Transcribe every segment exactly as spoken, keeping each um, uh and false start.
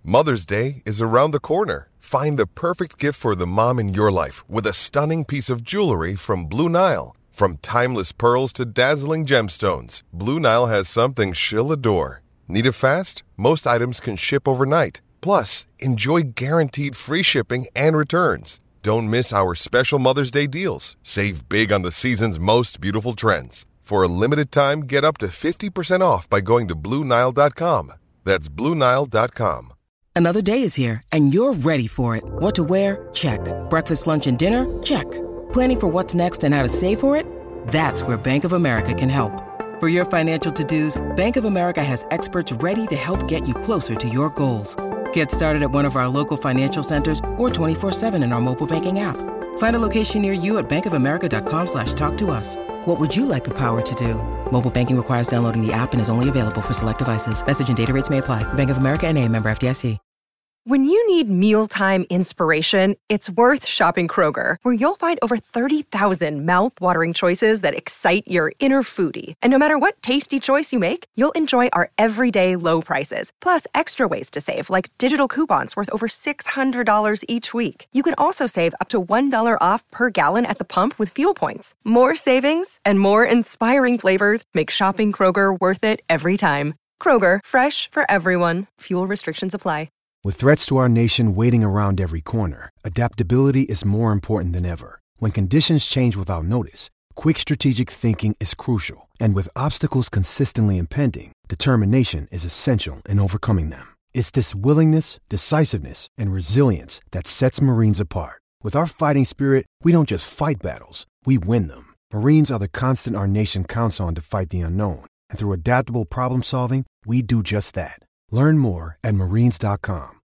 Mother's Day is around the corner. Find the perfect gift for the mom in your life with a stunning piece of jewelry from Blue Nile. From timeless pearls to dazzling gemstones, Blue Nile has something she'll adore. Need it fast? Most items can ship overnight. Plus, enjoy guaranteed free shipping and returns. Don't miss our special Mother's Day deals. Save big on the season's most beautiful trends. For a limited time, get up to fifty percent off by going to Blue Nile dot com. That's Blue Nile dot com. Another day is here, and you're ready for it. What to wear? Check. Breakfast, lunch, and dinner? Check. Planning for what's next and how to save for it? That's where Bank of America can help. For your financial to-dos, Bank of America has experts ready to help get you closer to your goals. Get started at one of our local financial centers or twenty-four seven in our mobile banking app. Find a location near you at bankofamerica.com slash talk to us. What would you like the power to do? Mobile banking requires downloading the app and is only available for select devices. Message and data rates may apply. Bank of America N A, member F D I C. When you need mealtime inspiration, it's worth shopping Kroger, where you'll find over thirty thousand mouth-watering choices that excite your inner foodie. And no matter what tasty choice you make, you'll enjoy our everyday low prices, plus extra ways to save, like digital coupons worth over six hundred dollars each week. You can also save up to one dollar off per gallon at the pump with fuel points. More savings and more inspiring flavors make shopping Kroger worth it every time. Kroger, fresh for everyone. Fuel restrictions apply. With threats to our nation waiting around every corner, adaptability is more important than ever. When conditions change without notice, quick strategic thinking is crucial. And with obstacles consistently impending, determination is essential in overcoming them. It's this willingness, decisiveness, and resilience that sets Marines apart. With our fighting spirit, we don't just fight battles, we win them. Marines are the constant our nation counts on to fight the unknown. And through adaptable problem solving, we do just that. Learn more at marines dot com.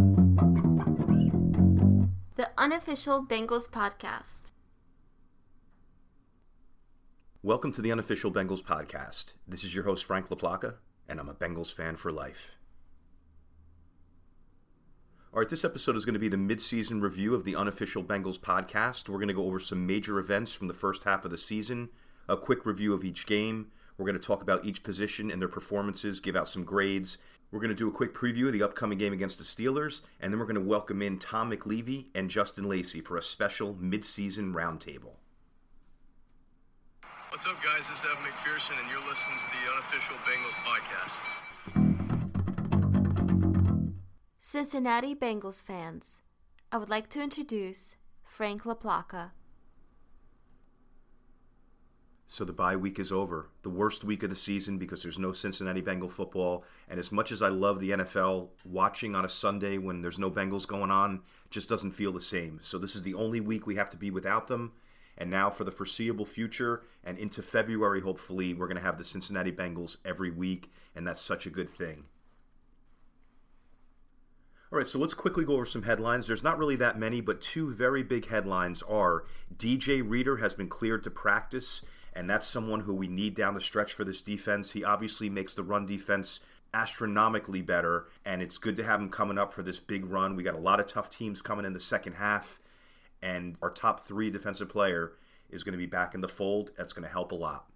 The Unofficial Bengals Podcast. Welcome to the Unofficial Bengals Podcast. This is your host, Frank LaPlaca, and I'm a Bengals fan for life. All right, this episode is going to be the mid-season review of the Unofficial Bengals Podcast. We're going to go over some major events from the first half of the season, a quick review of each game. We're going to talk about each position and their performances, give out some grades. We're going to do a quick preview of the upcoming game against the Steelers, and then we're going to welcome in Tom McLeavy and Justin Lacey for a special mid-season roundtable. What's up, guys? This is Evan McPherson, and you're listening to the Unofficial Bengals Podcast. Cincinnati Bengals fans, I would like to introduce Frank LaPlaca. So the bye week is over, the worst week of the season because there's no Cincinnati Bengal football. And as much as I love the N F L, watching on a Sunday when there's no Bengals going on just doesn't feel the same. So this is the only week we have to be without them. And now for the foreseeable future and into February, hopefully, we're going to have the Cincinnati Bengals every week. And that's such a good thing. All right, so let's quickly go over some headlines. There's not really that many, but two very big headlines are D J Reader has been cleared to practice. And that's someone who we need down the stretch for this defense. He obviously makes the run defense astronomically better, and it's good to have him coming up for this big run. We got a lot of tough teams coming in the second half, and our top three defensive player is going to be back in the fold. That's going to help a lot.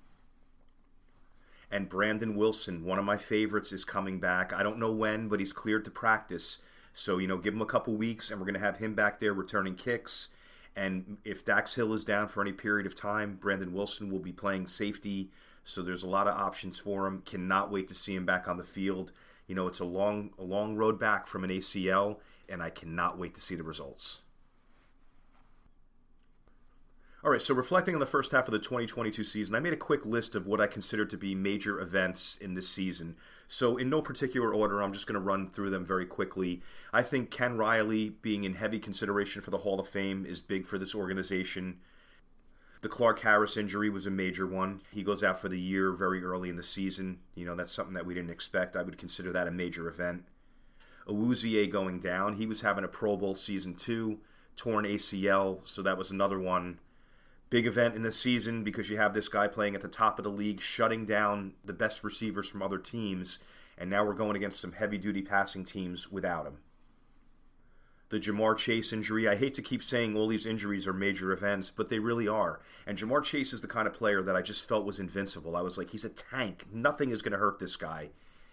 And Brandon Wilson, one of my favorites, is coming back. I don't know when, but he's cleared to practice. So, you know, give him a couple weeks, and we're going to have him back there returning kicks. And if Dax Hill is down for any period of time, Brandon Wilson will be playing safety. So there's a lot of options for him. Cannot wait to see him back on the field. You know, it's a long, a long road back from an A C L, and I cannot wait to see the results. All right, so reflecting on the first half of the twenty twenty-two season, I made a quick list of what I consider to be major events in this season. So in no particular order, I'm just going to run through them very quickly. I think Ken Riley being in heavy consideration for the Hall of Fame is big for this organization. The Clark Harris injury was a major one. He goes out for the year very early in the season. You know, that's something that we didn't expect. I would consider that a major event. Awuzie going down. He was having a Pro Bowl season two, torn A C L, so that was another one. Big event in the season because you have this guy playing at the top of the league, shutting down the best receivers from other teams, and now we're going against some heavy-duty passing teams without him. The Ja'Marr Chase injury, I hate to keep saying all these injuries are major events, but they really are. And Ja'Marr Chase is the kind of player that I just felt was invincible. I was like, he's a tank. Nothing is going to hurt this guy.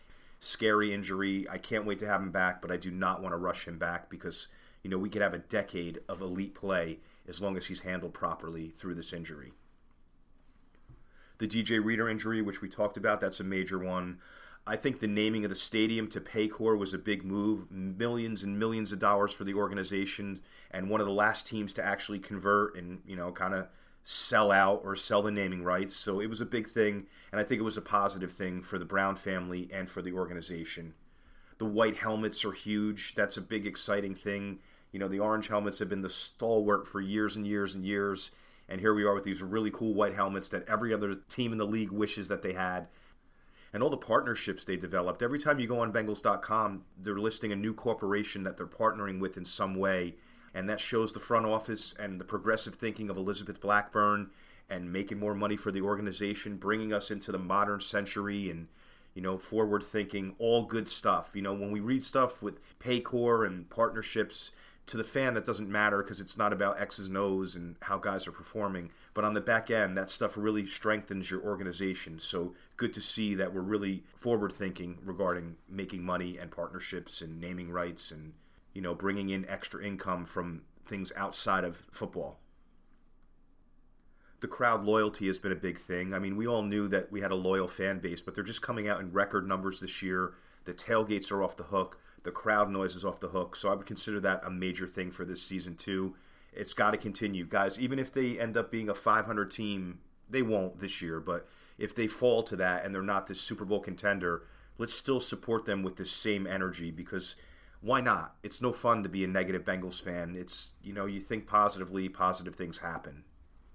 scary injury. I can't wait to have him back, but I do not want to rush him back because, you know, we could have a decade of elite play as long as he's handled properly through this injury. The D J Reader injury, which we talked about, that's a major one. I think the naming of the stadium to Paycor was a big move. Millions and millions of dollars for the organization, and one of the last teams to actually convert and, you know, kind of sell out or sell the naming rights. So it was a big thing, and I think it was a positive thing for the Brown family and for the organization. The white helmets are huge. That's a big, exciting thing. You know, the orange helmets have been the stalwart for years and years and years, and here we are with these really cool white helmets that every other team in the league wishes that they had. And all the partnerships they developed. Every time you go on Bengals dot com, they're listing a new corporation that they're partnering with in some way. And that shows the front office and the progressive thinking of Elizabeth Blackburn and making more money for the organization, bringing us into the modern century and, you know, forward thinking, all good stuff. You know, when we read stuff with Paycor and partnerships, to the fan that doesn't matter because it's not about X's and O's and how guys are performing. But on the back end, that stuff really strengthens your organization. So good to see that we're really forward thinking regarding making money and partnerships and naming rights and, you know, bringing in extra income from things outside of football. The crowd loyalty has been a big thing. I mean, we all knew that we had a loyal fan base, but they're just coming out in record numbers this year. The tailgates are off the hook. The crowd noise is off the hook. So I would consider that a major thing for this season too. It's got to continue. Guys, even if they end up being a five hundred team, they won't this year, but if they fall to that and they're not this Super Bowl contender, let's still support them with this same energy because why not? It's no fun to be a negative Bengals fan. It's, you know, you think positively, positive things happen.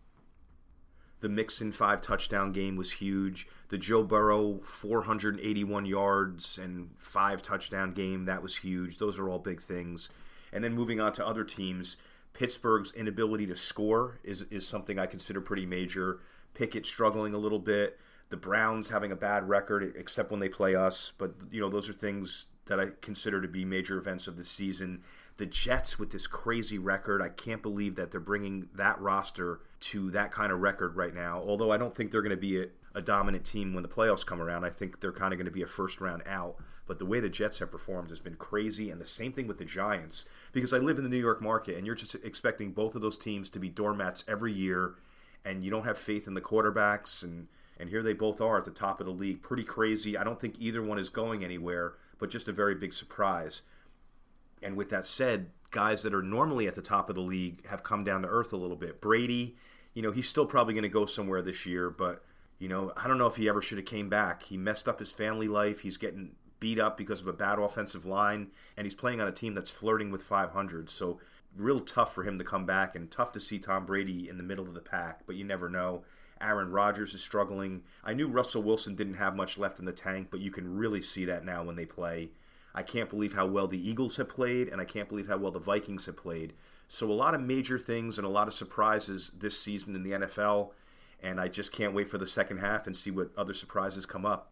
The Mixon five touchdown game was huge. The Joe Burrow four hundred eighty-one yards and five touchdown game, that was huge. Those are all big things. And then moving on to other teams, Pittsburgh's inability to score is, is something I consider pretty major. Pickett struggling a little bit. The Browns having a bad record, except when they play us. But, you know, those are things that I consider to be major events of the season. The Jets with this crazy record, I can't believe that they're bringing that roster to that kind of record right now. Although I don't think they're going to be a, a dominant team when the playoffs come around. I think they're kind of going to be a first round out. But the way the Jets have performed has been crazy, and the same thing with the Giants. Because I live in the New York market, and you're just expecting both of those teams to be doormats every year, and you don't have faith in the quarterbacks, and, and here they both are at the top of the league. Pretty crazy. I don't think either one is going anywhere, but just a very big surprise. And with that said, guys that are normally at the top of the league have come down to earth a little bit. Brady, you know, he's still probably going to go somewhere this year, but, you know, I don't know if he ever should have came back. He messed up his family life. He's getting beat up because of a bad offensive line, and he's playing on a team that's flirting with five hundred. So real tough for him to come back, and tough to see Tom Brady in the middle of the pack, but you never know. Aaron Rodgers is struggling. I knew Russell Wilson didn't have much left in the tank, but you can really see that now when they play. I can't believe how well the Eagles have played, and I can't believe how well the Vikings have played. So a lot of major things and a lot of surprises this season in the N F L, and I just can't wait for the second half and see what other surprises come up.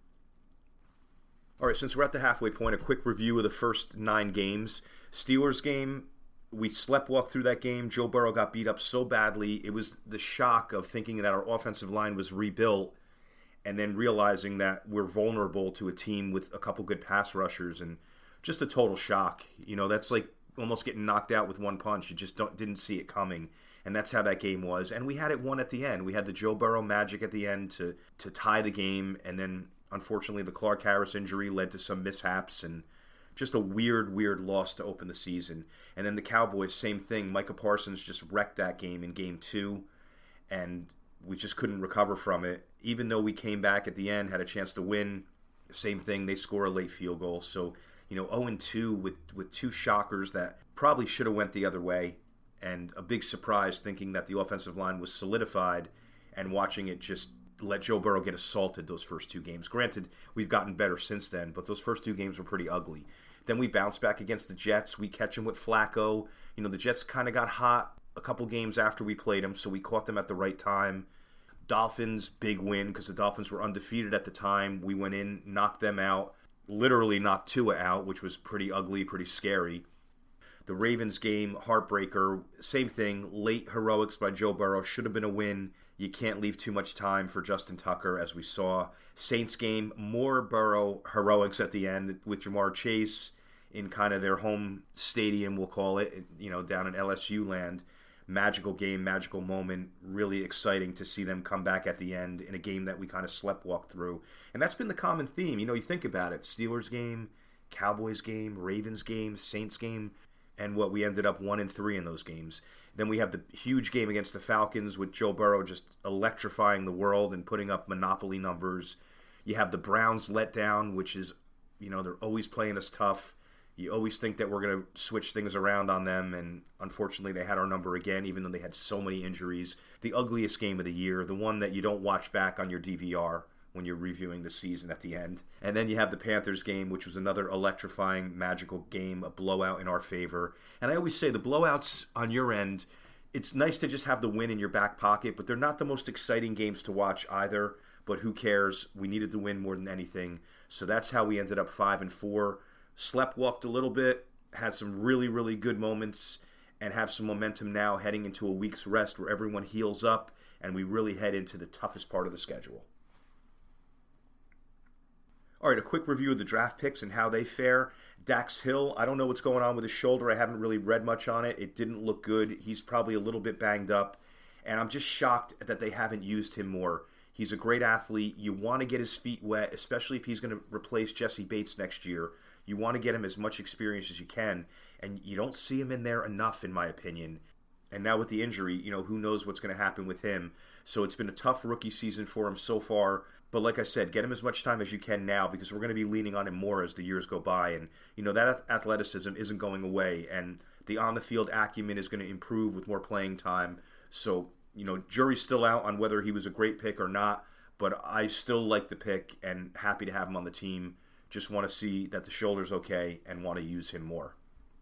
All right, since we're at the halfway point, a quick review of the first nine games. Steelers game, we sleptwalked through that game. Joe Burrow got beat up so badly. It was the shock of thinking that our offensive line was rebuilt and then realizing that we're vulnerable to a team with a couple good pass rushers, and just a total shock. You know, that's like almost getting knocked out with one punch. You just don't, didn't see it coming, and that's how that game was. And we had it won at the end. We had the Joe Burrow magic at the end to, to tie the game, and then unfortunately the Clark Harris injury led to some mishaps, and just a weird, weird loss to open the season. And then the Cowboys, same thing. Micah Parsons just wrecked that game in game two, and we just couldn't recover from it. Even though we came back at the end, had a chance to win, same thing, they score a late field goal. So, you know, oh and two with, with two shockers that probably should have went the other way, and a big surprise thinking that the offensive line was solidified, and watching it just let Joe Burrow get assaulted those first two games. Granted, we've gotten better since then, but those first two games were pretty ugly. Then we bounced back against the Jets. We catch them with Flacco. You know, the Jets kind of got hot a couple games after we played them, so we caught them at the right time. Dolphins, big win because the Dolphins were undefeated at the time. We went in, knocked them out, literally knocked Tua out, which was pretty ugly, pretty scary. The Ravens game, heartbreaker, same thing, late heroics by Joe Burrow, should have been a win. You can't leave too much time for Justin Tucker, as we saw. Saints game, more Burrow heroics at the end with Jamar Chase in kind of their home stadium, we'll call it, you know, down in L S U land. Magical game, magical moment. Really exciting to see them come back at the end in a game that we kind of sleptwalked through. And that's been the common theme. You know, you think about it. Steelers game, Cowboys game, Ravens game, Saints game, and what we ended up one and three in those games. Then we have the huge game against the Falcons with Joe Burrow just electrifying the world and putting up monopoly numbers. You have the Browns letdown, which is, you know, they're always playing us tough. You always think that we're going to switch things around on them, and unfortunately they had our number again, even though they had so many injuries. The ugliest game of the year, the one that you don't watch back on your D V R when you're reviewing the season at the end. And then you have the Panthers game, which was another electrifying, magical game, a blowout in our favor. And I always say the blowouts on your end, it's nice to just have the win in your back pocket, but they're not the most exciting games to watch either. But who cares? We needed the win more than anything. So that's how we ended up five and four. Sleptwalked a little bit, had some really, really good moments, and have some momentum now heading into a week's rest where everyone heals up and we really head into the toughest part of the schedule. All right, a quick review of the draft picks and how they fare. Dax Hill, I don't know what's going on with his shoulder. I haven't really read much on it. It didn't look good. He's probably a little bit banged up, and I'm just shocked that they haven't used him more. He's a great athlete. You want to get his feet wet, especially if he's going to replace Jesse Bates next year. You want to get him as much experience as you can, and you don't see him in there enough, in my opinion. And now with the injury, you know, who knows what's going to happen with him. So it's been a tough rookie season for him so far. But like I said, get him as much time as you can now, because we're going to be leaning on him more as the years go by. And, you know, that athleticism isn't going away, and the on-the-field acumen is going to improve with more playing time. So, you know, jury's still out on whether he was a great pick or not, but I still like the pick and happy to have him on the team. Just want to see that the shoulder's okay and want to use him more.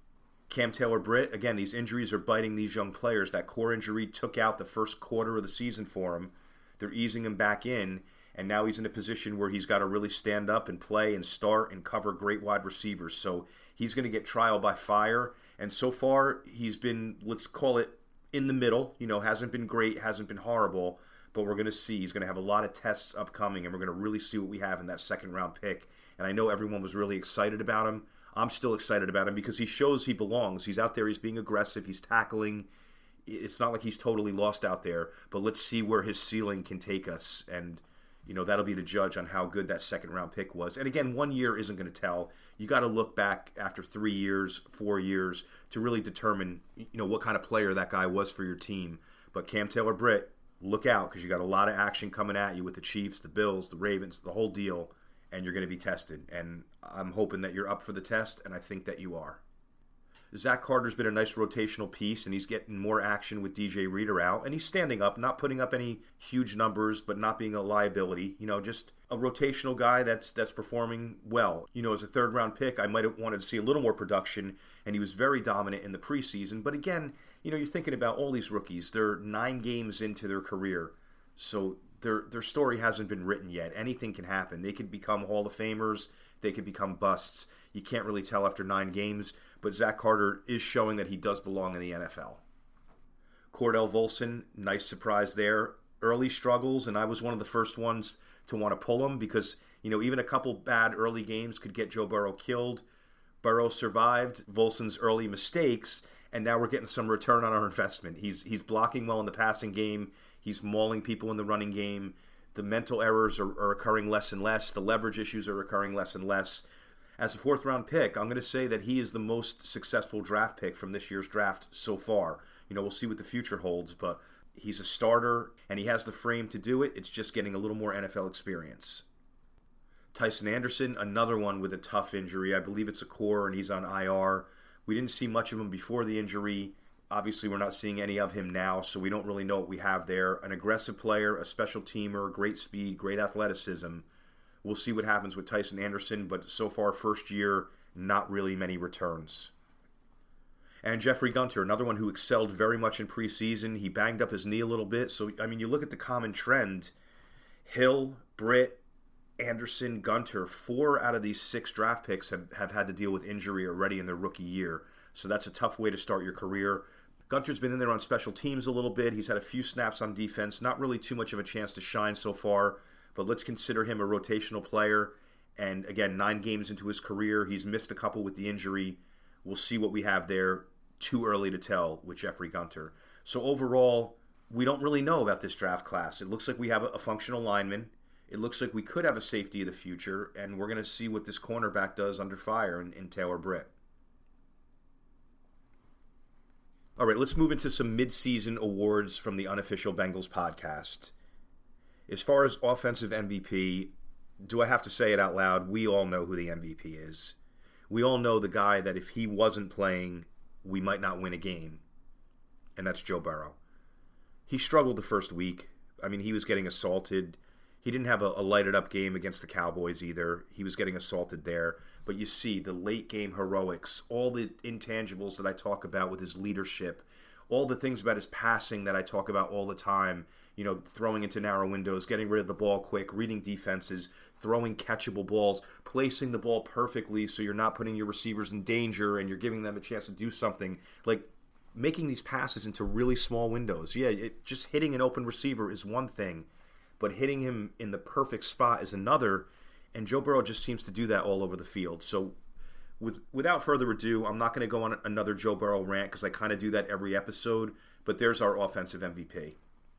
Cam Taylor-Britt, again, these injuries are biting these young players. That core injury took out the first quarter of the season for him. They're easing him back in, and now he's in a position where he's got to really stand up and play and start and cover great wide receivers. So he's going to get trial by fire, and so far he's been, let's call it, in the middle. You know, hasn't been great, hasn't been horrible, but we're going to see. He's going to have a lot of tests upcoming, and we're going to really see what we have in that second-round pick. And I know everyone was really excited about him. I'm still excited about him because he shows he belongs. He's out there, he's being aggressive, he's tackling. It's not like he's totally lost out there, but let's see where his ceiling can take us. And, you know, that'll be the judge on how good that second-round pick was. And again, one year isn't going to tell. You got to look back after three years, four years to really determine, you know, what kind of player that guy was for your team. But Cam Taylor-Britt, look out, because you got a lot of action coming at you with the Chiefs, the Bills, the Ravens, the whole deal. And you're going to be tested. And I'm hoping that you're up for the test, and I think that you are. Zach Carter's been a nice rotational piece, and he's getting more action with D J Reader out. And he's standing up, not putting up any huge numbers, but not being a liability. You know, just a rotational guy that's that's performing well. You know, as a third-round pick, I might have wanted to see a little more production, and he was very dominant in the preseason. But again, you know, you're thinking about all these rookies. They're nine games into their career, so Their their story hasn't been written yet. Anything can happen. They could become Hall of Famers. They could become busts. You can't really tell after nine games, but Zach Carter is showing that he does belong in the N F L. Cordell Volson, nice surprise there. Early struggles, and I was one of the first ones to want to pull him because, you know, even a couple bad early games could get Joe Burrow killed. Burrow survived Volson's early mistakes, and now we're getting some return on our investment. He's he's blocking well in the passing game. He's mauling people in the running game. The mental errors are, are occurring less and less. The leverage issues are occurring less and less. As a fourth-round pick, I'm going to say that he is the most successful draft pick from this year's draft so far. You know, we'll see what the future holds, but he's a starter, and he has the frame to do it. It's just getting a little more N F L experience. Tycen Anderson, another one with a tough injury. I believe it's a core, and he's on I R. We didn't see much of him before the injury. Obviously, we're not seeing any of him now, so we don't really know what we have there. An aggressive player, a special teamer, great speed, great athleticism. We'll see what happens with Tycen Anderson, but so far, first year, not really many returns. And Jeffrey Gunter, another one who excelled very much in preseason. He banged up his knee a little bit, so, I mean, you look at the common trend. Hill, Britt, Anderson, Gunter, four out of these six draft picks have, have had to deal with injury already in their rookie year. So that's a tough way to start your career. Gunter's been in there on special teams a little bit. He's had a few snaps on defense. Not really too much of a chance to shine so far, but let's consider him a rotational player. And again, nine games into his career, he's missed a couple with the injury. We'll see what we have there. Too early to tell with Jeffrey Gunter. So overall, we don't really know about this draft class. It looks like we have a functional lineman. It looks like we could have a safety of the future, and we're going to see what this cornerback does under fire in, in Taylor Britt. All right, let's move into some mid-season awards from the Unofficial Bengals podcast. As far as offensive M V P, do I have to say it out loud? We all know who the M V P is. We all know the guy that if he wasn't playing, we might not win a game, and that's Joe Burrow. He struggled the first week. I mean, he was getting assaulted. He didn't have a, a lighted-up game against the Cowboys either. He was getting assaulted there. But you see the late-game heroics, all the intangibles that I talk about with his leadership, all the things about his passing that I talk about all the time, you know, throwing into narrow windows, getting rid of the ball quick, reading defenses, throwing catchable balls, placing the ball perfectly so you're not putting your receivers in danger and you're giving them a chance to do something. Like, making these passes into really small windows. Yeah, it, just hitting an open receiver is one thing, but hitting him in the perfect spot is another, and Joe Burrow just seems to do that all over the field. So with, without further ado, I'm not going to go on another Joe Burrow rant because I kind of do that every episode, but there's our offensive M V P.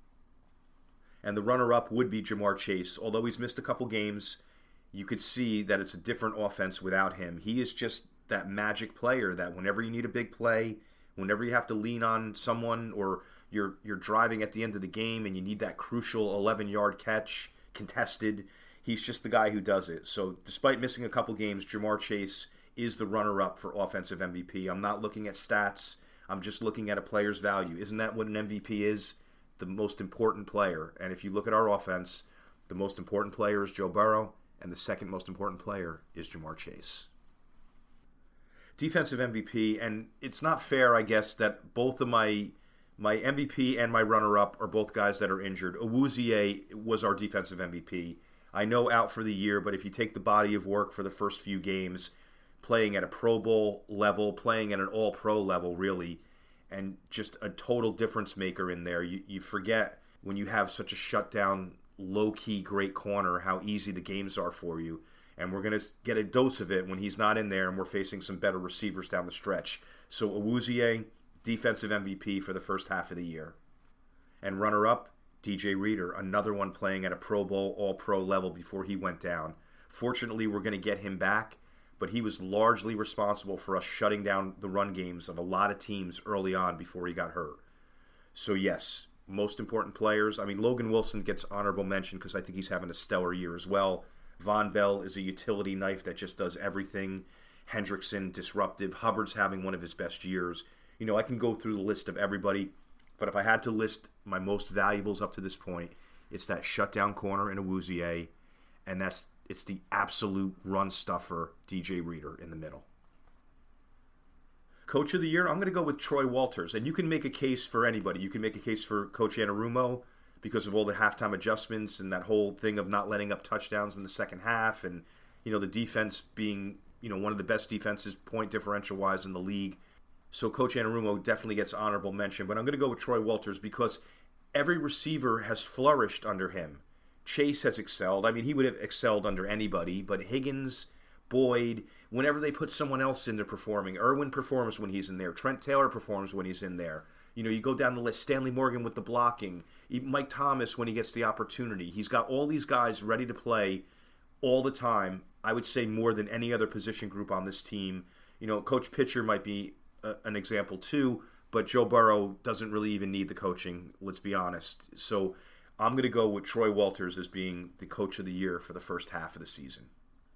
And the runner-up would be Ja'Marr Chase. Although he's missed a couple games, you could see that it's a different offense without him. He is just that magic player that whenever you need a big play, whenever you have to lean on someone or you're you're driving at the end of the game and you need that crucial eleven-yard catch contested, he's just the guy who does it. So despite missing a couple games, Ja'Marr Chase is the runner-up for offensive M V P. I'm not looking at stats. I'm just looking at a player's value. Isn't that what an M V P is? The most important player. And if you look at our offense, the most important player is Joe Burrow, and the second most important player is Ja'Marr Chase. Defensive M V P, and it's not fair, I guess, that both of my my M V P and my runner-up are both guys that are injured. Awuzie was our defensive M V P. I know out for the year, but if you take the body of work for the first few games, playing at a Pro Bowl level, playing at an All-Pro level, really, and just a total difference maker in there, you, you forget when you have such a shutdown, low-key, great corner, how easy the games are for you. And we're going to get a dose of it when he's not in there and we're facing some better receivers down the stretch. So Awuzie, defensive M V P for the first half of the year. And runner-up, D J Reader, another one playing at a Pro Bowl, All-Pro level before he went down. Fortunately, we're going to get him back, but he was largely responsible for us shutting down the run games of a lot of teams early on before he got hurt. So yes, most important players. I mean, Logan Wilson gets honorable mention because I think he's having a stellar year as well. Von Bell is a utility knife that just does everything. Hendrickson, disruptive. Hubbard's having one of his best years. You know, I can go through the list of everybody, but if I had to list my most valuables up to this point, it's that shutdown corner in Awuzie, and that's it's the absolute run stuffer, D J Reader, in the middle. Coach of the year, I'm going to go with Troy Walters, and you can make a case for anybody. You can make a case for Coach Anarumo, because of all the halftime adjustments and that whole thing of not letting up touchdowns in the second half, and you know the defense being you know one of the best defenses point differential wise in the league. So Coach Anarumo definitely gets honorable mention, but I'm going to go with Troy Walters because every receiver has flourished under him. Chase has excelled. I mean, he would have excelled under anybody, but Higgins, Boyd, whenever they put someone else in there performing, Irwin performs when he's in there. Trent Taylor performs when he's in there. You know, you go down the list, Stanley Morgan with the blocking, Mike Thomas when he gets the opportunity. He's got all these guys ready to play all the time. I would say more than any other position group on this team. You know, Coach Pitcher might be a, an example too, but Joe Burrow doesn't really even need the coaching, let's be honest. So I'm going to go with Troy Walters as being the coach of the year for the first half of the season.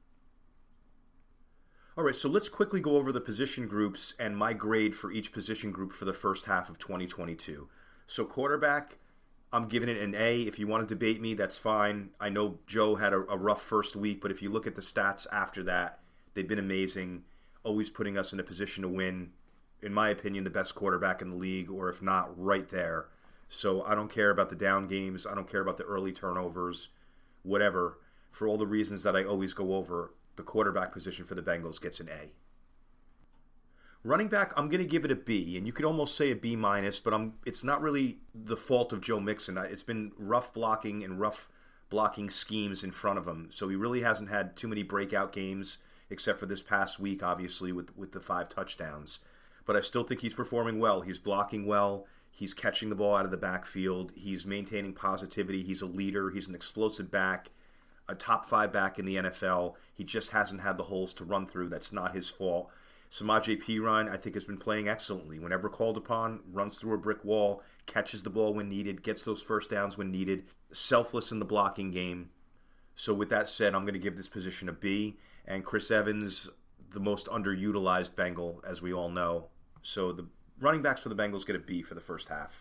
All right, so let's quickly go over the position groups and my grade for each position group for the first half of twenty twenty-two. So quarterback, I'm giving it an A. If you want to debate me, that's fine. I know Joe had a, a rough first week, but if you look at the stats after that, they've been amazing, always putting us in a position to win. In my opinion, the best quarterback in the league, or if not, right there. So I don't care about the down games. I don't care about the early turnovers, whatever. For all the reasons that I always go over, the quarterback position for the Bengals gets an A. Running back, I'm going to give it a B, and you could almost say a B minus, but I'm. It's not really the fault of Joe Mixon. It's been rough blocking and rough blocking schemes in front of him, so he really hasn't had too many breakout games, except for this past week, obviously, with with the five touchdowns. But I still think he's performing well. He's blocking well. He's catching the ball out of the backfield. He's maintaining positivity. He's a leader. He's an explosive back, a top five back in the N F L. He just hasn't had the holes to run through. That's not his fault. Samaje Perine, I think, has been playing excellently. Whenever called upon, runs through a brick wall, catches the ball when needed, gets those first downs when needed, selfless in the blocking game. So with that said, I'm going to give this position a B. And Chris Evans, the most underutilized Bengal, as we all know. So the running backs for the Bengals get a B for the first half.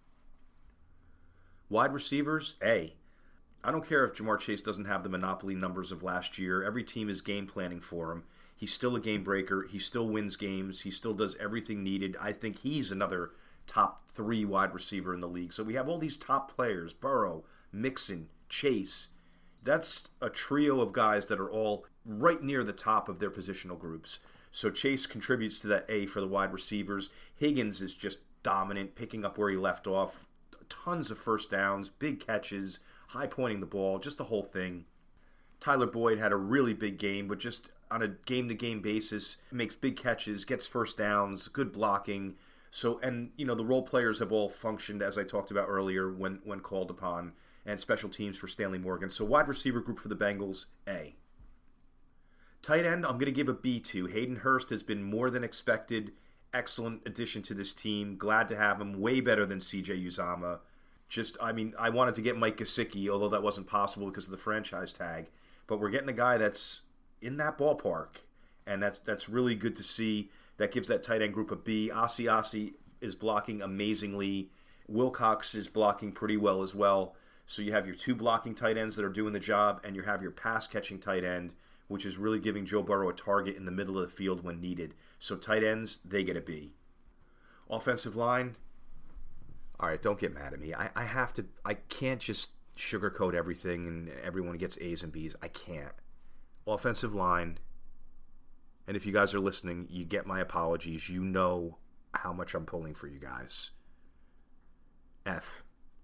Wide receivers, A. I don't care if Jamar Chase doesn't have the monopoly numbers of last year. Every team is game planning for him. He's still a game breaker. He still wins games. He still does everything needed. I think he's another top three wide receiver in the league. So we have all these top players, Burrow, Mixon, Chase. That's a trio of guys that are all right near the top of their positional groups. So Chase contributes to that A for the wide receivers. Higgins is just dominant, picking up where he left off. Tons of first downs, big catches, high pointing the ball, just the whole thing. Tyler Boyd had a really big game, but just on a game-to-game basis, makes big catches, gets first downs, good blocking. So, and, you know, the role players have all functioned, as I talked about earlier, when, when called upon, and special teams for Stanley Morgan. So wide receiver group for the Bengals, A. Tight end, I'm going to give a B to. Hayden Hurst has been more than expected. Excellent addition to this team. Glad to have him. Way better than C J Uzomah. Just, I mean, I wanted to get Mike Gesicki, although that wasn't possible because of the franchise tag. But we're getting a guy that's in that ballpark, and that's that's really good to see. That gives that tight end group a B. Asi Asi is blocking amazingly. Wilcox is blocking pretty well as well. So you have your two blocking tight ends that are doing the job, and you have your pass-catching tight end, which is really giving Joe Burrow a target in the middle of the field when needed. So tight ends, they get a B. Offensive line, all right, don't get mad at me. I, I have to, I can't just sugarcoat everything and everyone gets A's and B's. I can't. Offensive line, and if you guys are listening, you get my apologies. You know how much I'm pulling for you guys. F.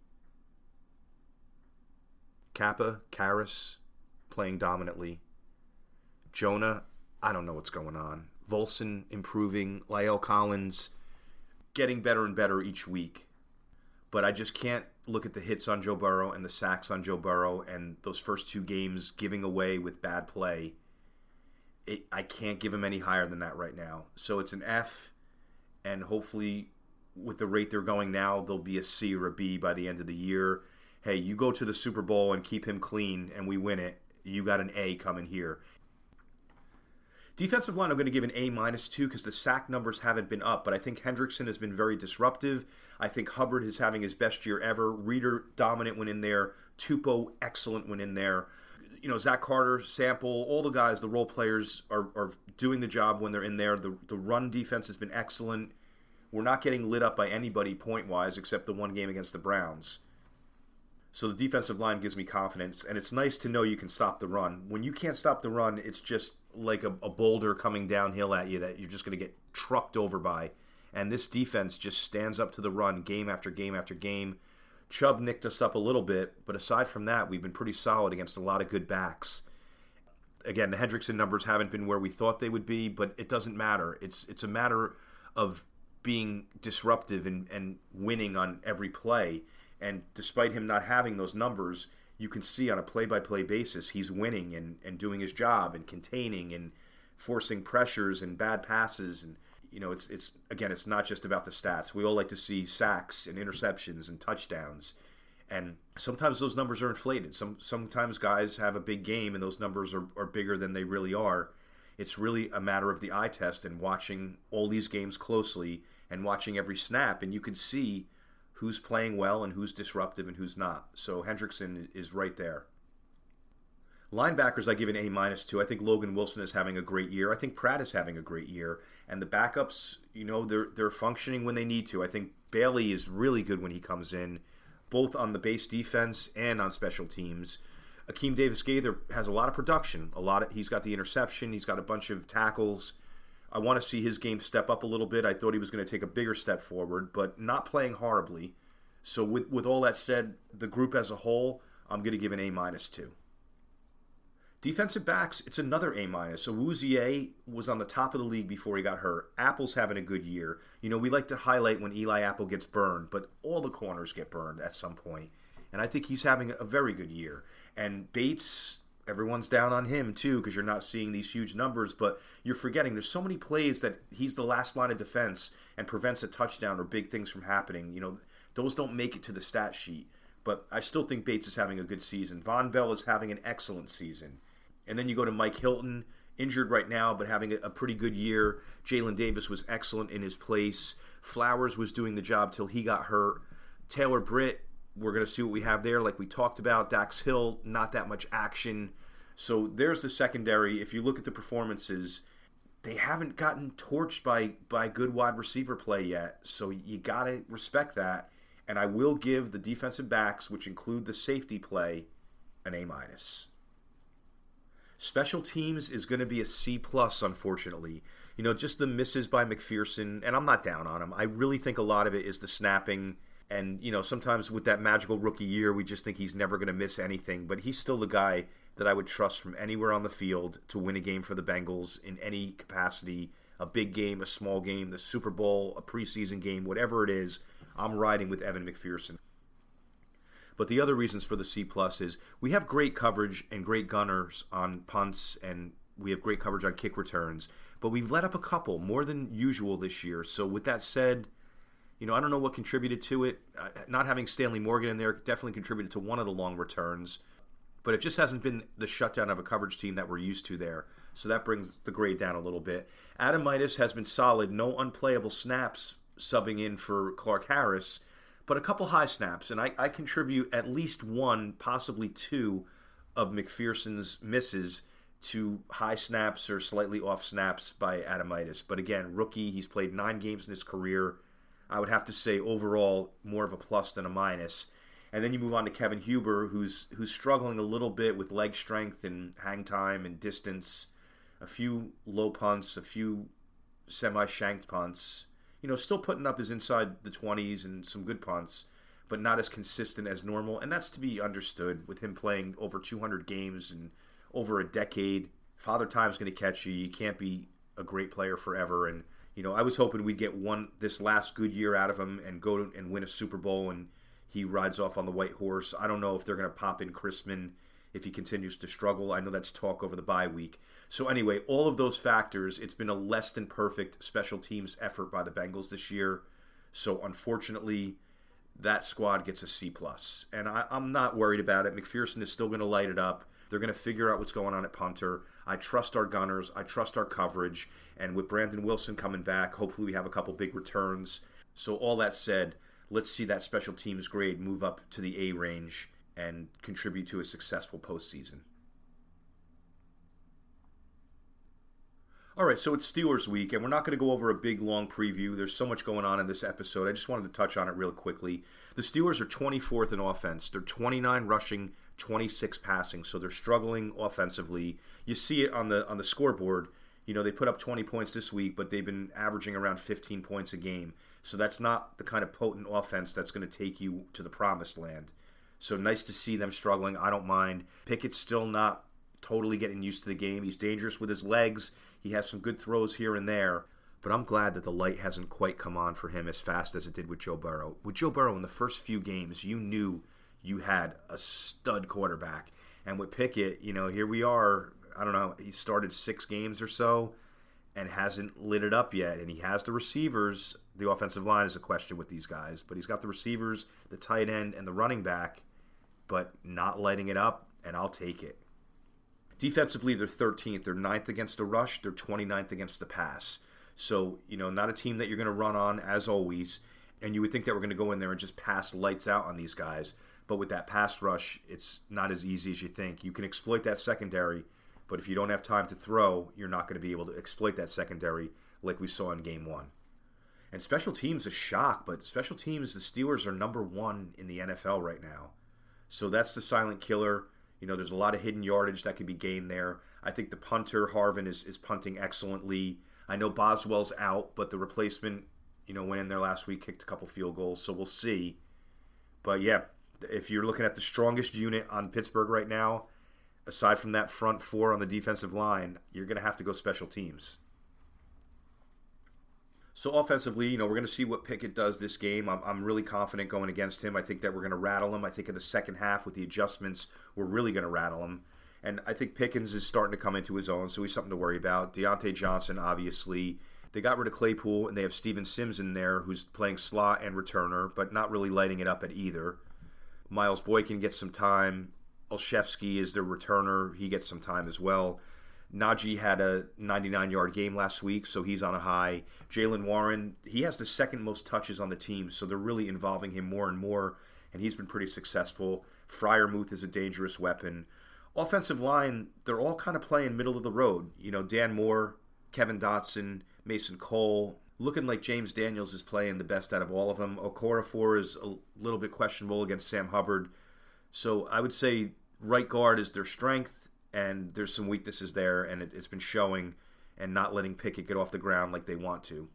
Kappa, Karras, playing dominantly. Jonah, I don't know what's going on. Volson improving. La'el Collins getting better and better each week. But I just can't look at the hits on Joe Burrow and the sacks on Joe Burrow and those first two games giving away with bad play. It, I can't give him any higher than that right now. So it's an F, and hopefully with the rate they're going now, there'll be a C or a B by the end of the year. Hey, you go to the Super Bowl and keep him clean and we win it. You got an A coming here. Defensive line, I'm going to give an A minus two because the sack numbers haven't been up, but I think Hendrickson has been very disruptive. I think Hubbard is having his best year ever. Reeder, dominant when in there. Tupou, excellent when in there. You know, Zach Carter, Sample, all the guys, the role players are, are doing the job when they're in there. The, the run defense has been excellent. We're not getting lit up by anybody point-wise except the one game against the Browns. So the defensive line gives me confidence, and it's nice to know you can stop the run. When you can't stop the run, it's just like a, a boulder coming downhill at you that you're just going to get trucked over by. And this defense just stands up to the run game after game after game. Chubb nicked us up a little bit, but aside from that, we've been pretty solid against a lot of good backs. Again, the Hendrickson numbers haven't been where we thought they would be, but it doesn't matter. It's it's a matter of being disruptive and, and winning on every play. And despite him not having those numbers, you can see on a play-by-play basis he's winning and, and doing his job and containing and forcing pressures and bad passes. And, you know, it's it's again, it's not just about the stats. We all like to see sacks and interceptions and touchdowns. And sometimes those numbers are inflated. Some Sometimes guys have a big game and those numbers are, are bigger than they really are. It's really a matter of the eye test and watching all these games closely and watching every snap. And you can see who's playing well and who's disruptive and who's not. So Hendrickson is right there. Linebackers, I give an A minus to. I think Logan Wilson is having a great year. I think Pratt is having a great year. And the backups, you know, they're they're functioning when they need to. I think Bailey is really good when he comes in, both on the base defense and on special teams. Akeem Davis-Gaither has a lot of production. A lot of, he's got the interception. He's got a bunch of tackles. I want to see his game step up a little bit. I thought he was going to take a bigger step forward, but not playing horribly. So with, with all that said, the group as a whole, I'm going to give an A minus two. Defensive backs, it's another A minus. Awuzie was on the top of the league before he got hurt. Apple's having a good year. You know, we like to highlight when Eli Apple gets burned, but all the corners get burned at some point. And I think he's having a very good year. And Bates, everyone's down on him too because you're not seeing these huge numbers, but you're forgetting there's so many plays that he's the last line of defense and prevents a touchdown or big things from happening. You know, those don't make it to the stat sheet. But I still think Bates is having a good season. Von Bell is having an excellent season. And then you go to Mike Hilton, injured right now, but having a pretty good year. Jalen Davis was excellent in his place. Flowers was doing the job till he got hurt. Taylor Britt, we're going to see what we have there, like we talked about. Dax Hill, not that much action. So there's the secondary. If you look at the performances, they haven't gotten torched by, by good wide receiver play yet. So you got to respect that. And I will give the defensive backs, which include the safety play, an A minus. Special teams is going to be a C plus, unfortunately. You know, just the misses by McPherson, and I'm not down on him. I really think a lot of it is the snapping. And, you know, sometimes with that magical rookie year, we just think he's never going to miss anything. But he's still the guy that I would trust from anywhere on the field to win a game for the Bengals in any capacity. A big game, a small game, the Super Bowl, a preseason game, whatever it is, I'm riding with Evan McPherson. But the other reasons for the C plus is we have great coverage and great gunners on punts, and we have great coverage on kick returns. But we've let up a couple, more than usual this year. So with that said, you know, I don't know what contributed to it. Uh, not having Stanley Morgan in there definitely contributed to one of the long returns. But it just hasn't been the shutdown of a coverage team that we're used to there. So that brings the grade down a little bit. Adamitis has been solid. No unplayable snaps subbing in for Clark Harris, but a couple high snaps. And I, I contribute at least one, possibly two, of McPherson's misses to high snaps or slightly off snaps by Adamitis. But again, rookie, he's played nine games in his career. I would have to say overall more of a plus than a minus. And then you move on to Kevin Huber, who's who's struggling a little bit with leg strength and hang time and distance. A few low punts, a few semi-shanked punts. You know, still putting up his inside the twenties and some good punts, but not as consistent as normal. And that's to be understood with him playing over two hundred games and over a decade. Father Time's going to catch you. You can't be a great player forever. And, you know, I was hoping we'd get one this last good year out of him and go to, and win a Super Bowl, and he rides off on the white horse. I don't know if they're going to pop in Chrisman if he continues to struggle. I know that's talk over the bye week. So anyway, all of those factors, it's been a less than perfect special teams effort by the Bengals this year. So unfortunately, that squad gets a C plus. And I, I'm not worried about it. McPherson is still going to light it up. They're going to figure out what's going on at punter. I trust our gunners. I trust our coverage. And with Brandon Wilson coming back, hopefully we have a couple big returns. So all that said, let's see that special teams grade move up to the A range and contribute to a successful postseason. All right, so it's Steelers week, and we're not going to go over a big, long preview. There's so much going on in this episode. I just wanted to touch on it real quickly. The Steelers are twenty-fourth in offense. They're twenty-nine rushing, twenty-six passing, so they're struggling offensively. You see it on the on the scoreboard. You know, they put up twenty points this week, but they've been averaging around fifteen points a game. So that's not the kind of potent offense that's going to take you to the promised land. So nice to see them struggling. I don't mind. Pickett's still not totally getting used to the game. He's dangerous with his legs. He has some good throws here and there, but I'm glad that the light hasn't quite come on for him as fast as it did with Joe Burrow. With Joe Burrow in the first few games, you knew you had a stud quarterback. And with Pickett, you know, here we are. I don't know, he started six games or so and hasn't lit it up yet. And he has the receivers. The offensive line is a question with these guys, but he's got the receivers, the tight end, and the running back, but not lighting it up, and I'll take it. Defensively, they're thirteenth. They're ninth against the rush. They're twenty-ninth against the pass. So, you know, not a team that you're going to run on, as always. And you would think that we're going to go in there and just pass lights out on these guys. But with that pass rush, it's not as easy as you think. You can exploit that secondary, but if you don't have time to throw, you're not going to be able to exploit that secondary like we saw in game one. And special teams is a shock, but special teams, the Steelers are number one in the N F L right now. So that's the silent killer. You know, there's a lot of hidden yardage that can be gained there. I think the punter, Harvin, is, is punting excellently. I know Boswell's out, but the replacement, you know, went in there last week, kicked a couple field goals, so we'll see. But yeah, if you're looking at the strongest unit on Pittsburgh right now, aside from that front four on the defensive line, you're going to have to go special teams. So offensively, you know, we're going to see what Pickett does this game. I'm, I'm really confident going against him. I think that we're going to rattle him. I think in the second half with the adjustments, we're really going to rattle him. And I think Pickens is starting to come into his own, so he's something to worry about. Deontay Johnson, obviously. They got rid of Claypool, and they have Steven Sims in there, who's playing slot and returner, but not really lighting it up at either. Miles Boykin gets some time. Olszewski is their returner. He gets some time as well. Najee had a ninety-nine-yard game last week, so he's on a high. Jaylen Warren, he has the second most touches on the team, so they're really involving him more and more, and he's been pretty successful. Freiermuth is a dangerous weapon. Offensive line, they're all kind of playing middle of the road. You know, Dan Moore, Kevin Dotson, Mason Cole, looking like James Daniels is playing the best out of all of them. Okorafor is a little bit questionable against Sam Hubbard. So I would say right guard is their strength, and there's some weaknesses there, and it, it's been showing, and not letting Pickett get off the ground like they want to.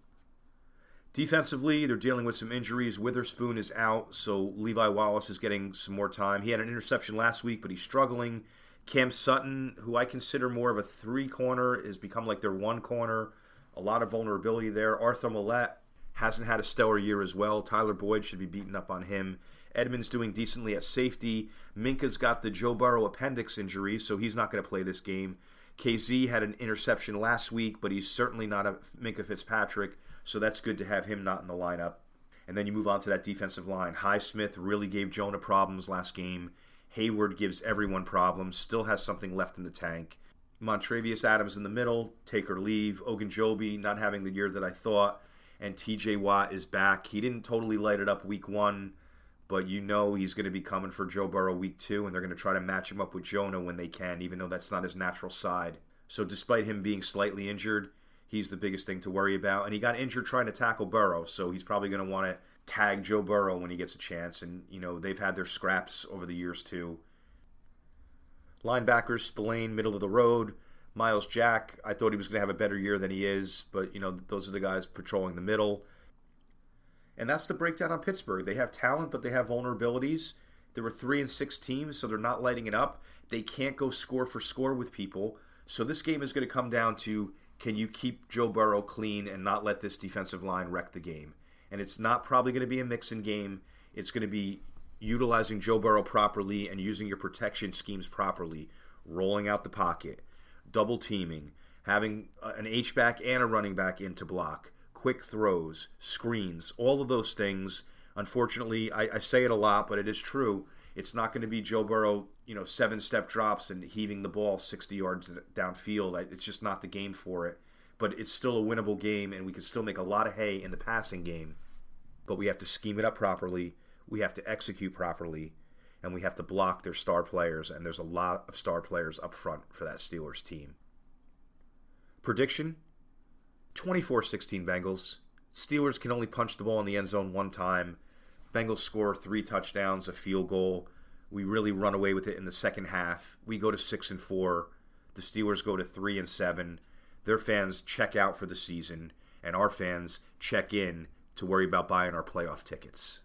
Defensively, they're dealing with some injuries. Witherspoon is out, so Levi Wallace is getting some more time. He had an interception last week, but he's struggling. Cam Sutton, who I consider more of a three-corner, has become like their one corner. A lot of vulnerability there. Arthur Millette hasn't had a stellar year as well. Tyler Boyd should be beaten up on him. Edmonds doing decently at safety. Minka's got the Joe Burrow appendix injury, so he's not going to play this game. K Z had an interception last week, but he's certainly not a Minka Fitzpatrick, so that's good to have him not in the lineup. And then you move on to that defensive line. Highsmith really gave Jonah problems last game. Hayward gives everyone problems, still has something left in the tank. Montravius Adams in the middle, take or leave. Ogunjobi not having the year that I thought. And T J Watt is back. He didn't totally light it up week one, but you know he's going to be coming for Joe Burrow week two, and they're going to try to match him up with Jonah when they can, even though that's not his natural side. So despite him being slightly injured, he's the biggest thing to worry about. And he got injured trying to tackle Burrow, so he's probably going to want to tag Joe Burrow when he gets a chance. And, you know, they've had their scraps over the years, too. Linebackers, Spillane, middle of the road. Miles Jack, I thought he was going to have a better year than he is, but, you know, those are the guys patrolling the middle. And that's the breakdown on Pittsburgh. They have talent, but they have vulnerabilities. There were three and six teams, so they're not lighting it up. They can't go score for score with people. So this game is going to come down to, can you keep Joe Burrow clean and not let this defensive line wreck the game? And it's not probably going to be a mixing game. It's going to be utilizing Joe Burrow properly and using your protection schemes properly, rolling out the pocket, double teaming, having an H-back and a running back in to block, quick throws, screens, all of those things. Unfortunately, I, I say it a lot, but it is true. It's not going to be Joe Burrow, you know, seven-step drops and heaving the ball sixty yards downfield. It's just not the game for it. But it's still a winnable game, and we can still make a lot of hay in the passing game. But we have to scheme it up properly, we have to execute properly, and we have to block their star players, and there's a lot of star players up front for that Steelers team. Prediction? twenty-four sixteen Bengals. Steelers can only punch the ball in the end zone one time. Bengals score three touchdowns, a field goal. We really run away with it in the second half. We go to six and four. The Steelers go to three and seven. Their fans check out for the season, and our fans check in to worry about buying our playoff tickets.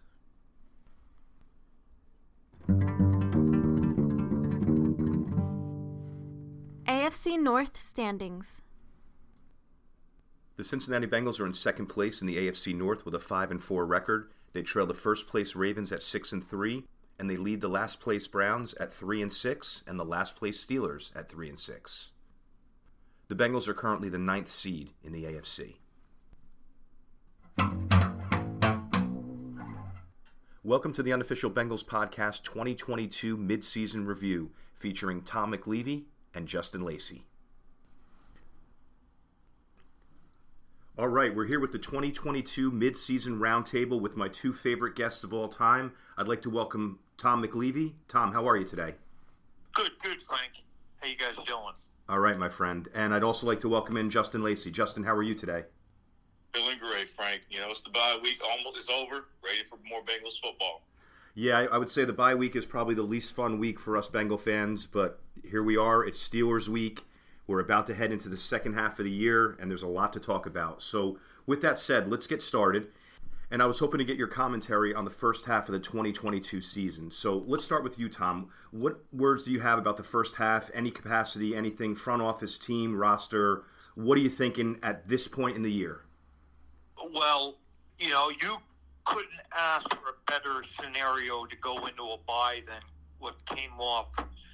A F C North standings. The Cincinnati Bengals are in second place in the A F C North with a five and four record. They trail the first place Ravens at six and three, and they lead the last place Browns at three and six, and the last place Steelers at three and six. The Bengals are currently the ninth seed in the A F C. Welcome to the Unofficial Bengals Podcast twenty twenty-two Mid-Season Review, featuring Tom McLeavy and Justin Lacey. All right, we're here with the twenty twenty-two Mid-Season Roundtable with my two favorite guests of all time. I'd like to welcome Tom McLeavy. Tom, how are you today? Good, good, Frank. How you guys doing? All right, my friend. And I'd also like to welcome in Justin Lacey. Justin, how are you today? Feeling great, Frank. You know, it's the bye week. Almost is over. Ready for more Bengals football. Yeah, I, I would say the bye week is probably the least fun week for us Bengal fans, but here we are. It's Steelers week. We're about to head into the second half of the year, and there's a lot to talk about. So with that said, let's get started. And I was hoping to get your commentary on the first half of the twenty twenty-two season. So let's start with you, Tom. What words do you have about the first half? Any capacity, anything, front office, team, roster? What are you thinking at this point in the year? Well, you know, you couldn't ask for a better scenario to go into a bye than what came off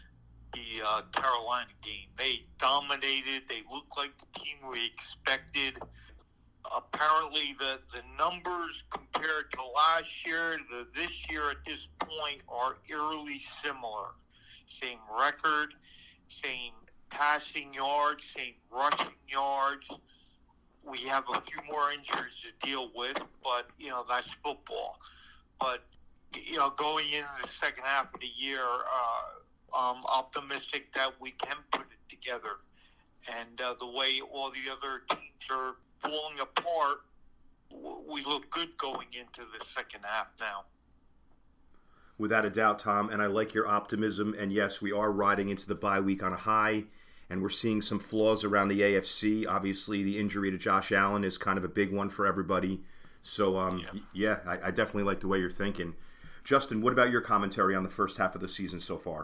the uh, Carolina game. They dominated. They looked like the team we expected. Apparently, the, the numbers compared to last year, the this year at this point, are eerily similar. Same record, same passing yards, same rushing yards. We have a few more injuries to deal with, but, you know, that's football. But, you know, going into the second half of the year, uh, I'm optimistic that we can put it together. And uh, the way all the other teams are falling apart, we look good going into the second half now. Without a doubt, Tom, and I like your optimism. And yes, we are riding into the bye week on a high, and we're seeing some flaws around the A F C. Obviously, the injury to Josh Allen is kind of a big one for everybody. So, um, yeah, yeah I, I definitely like the way you're thinking. Justin, what about your commentary on the first half of the season so far?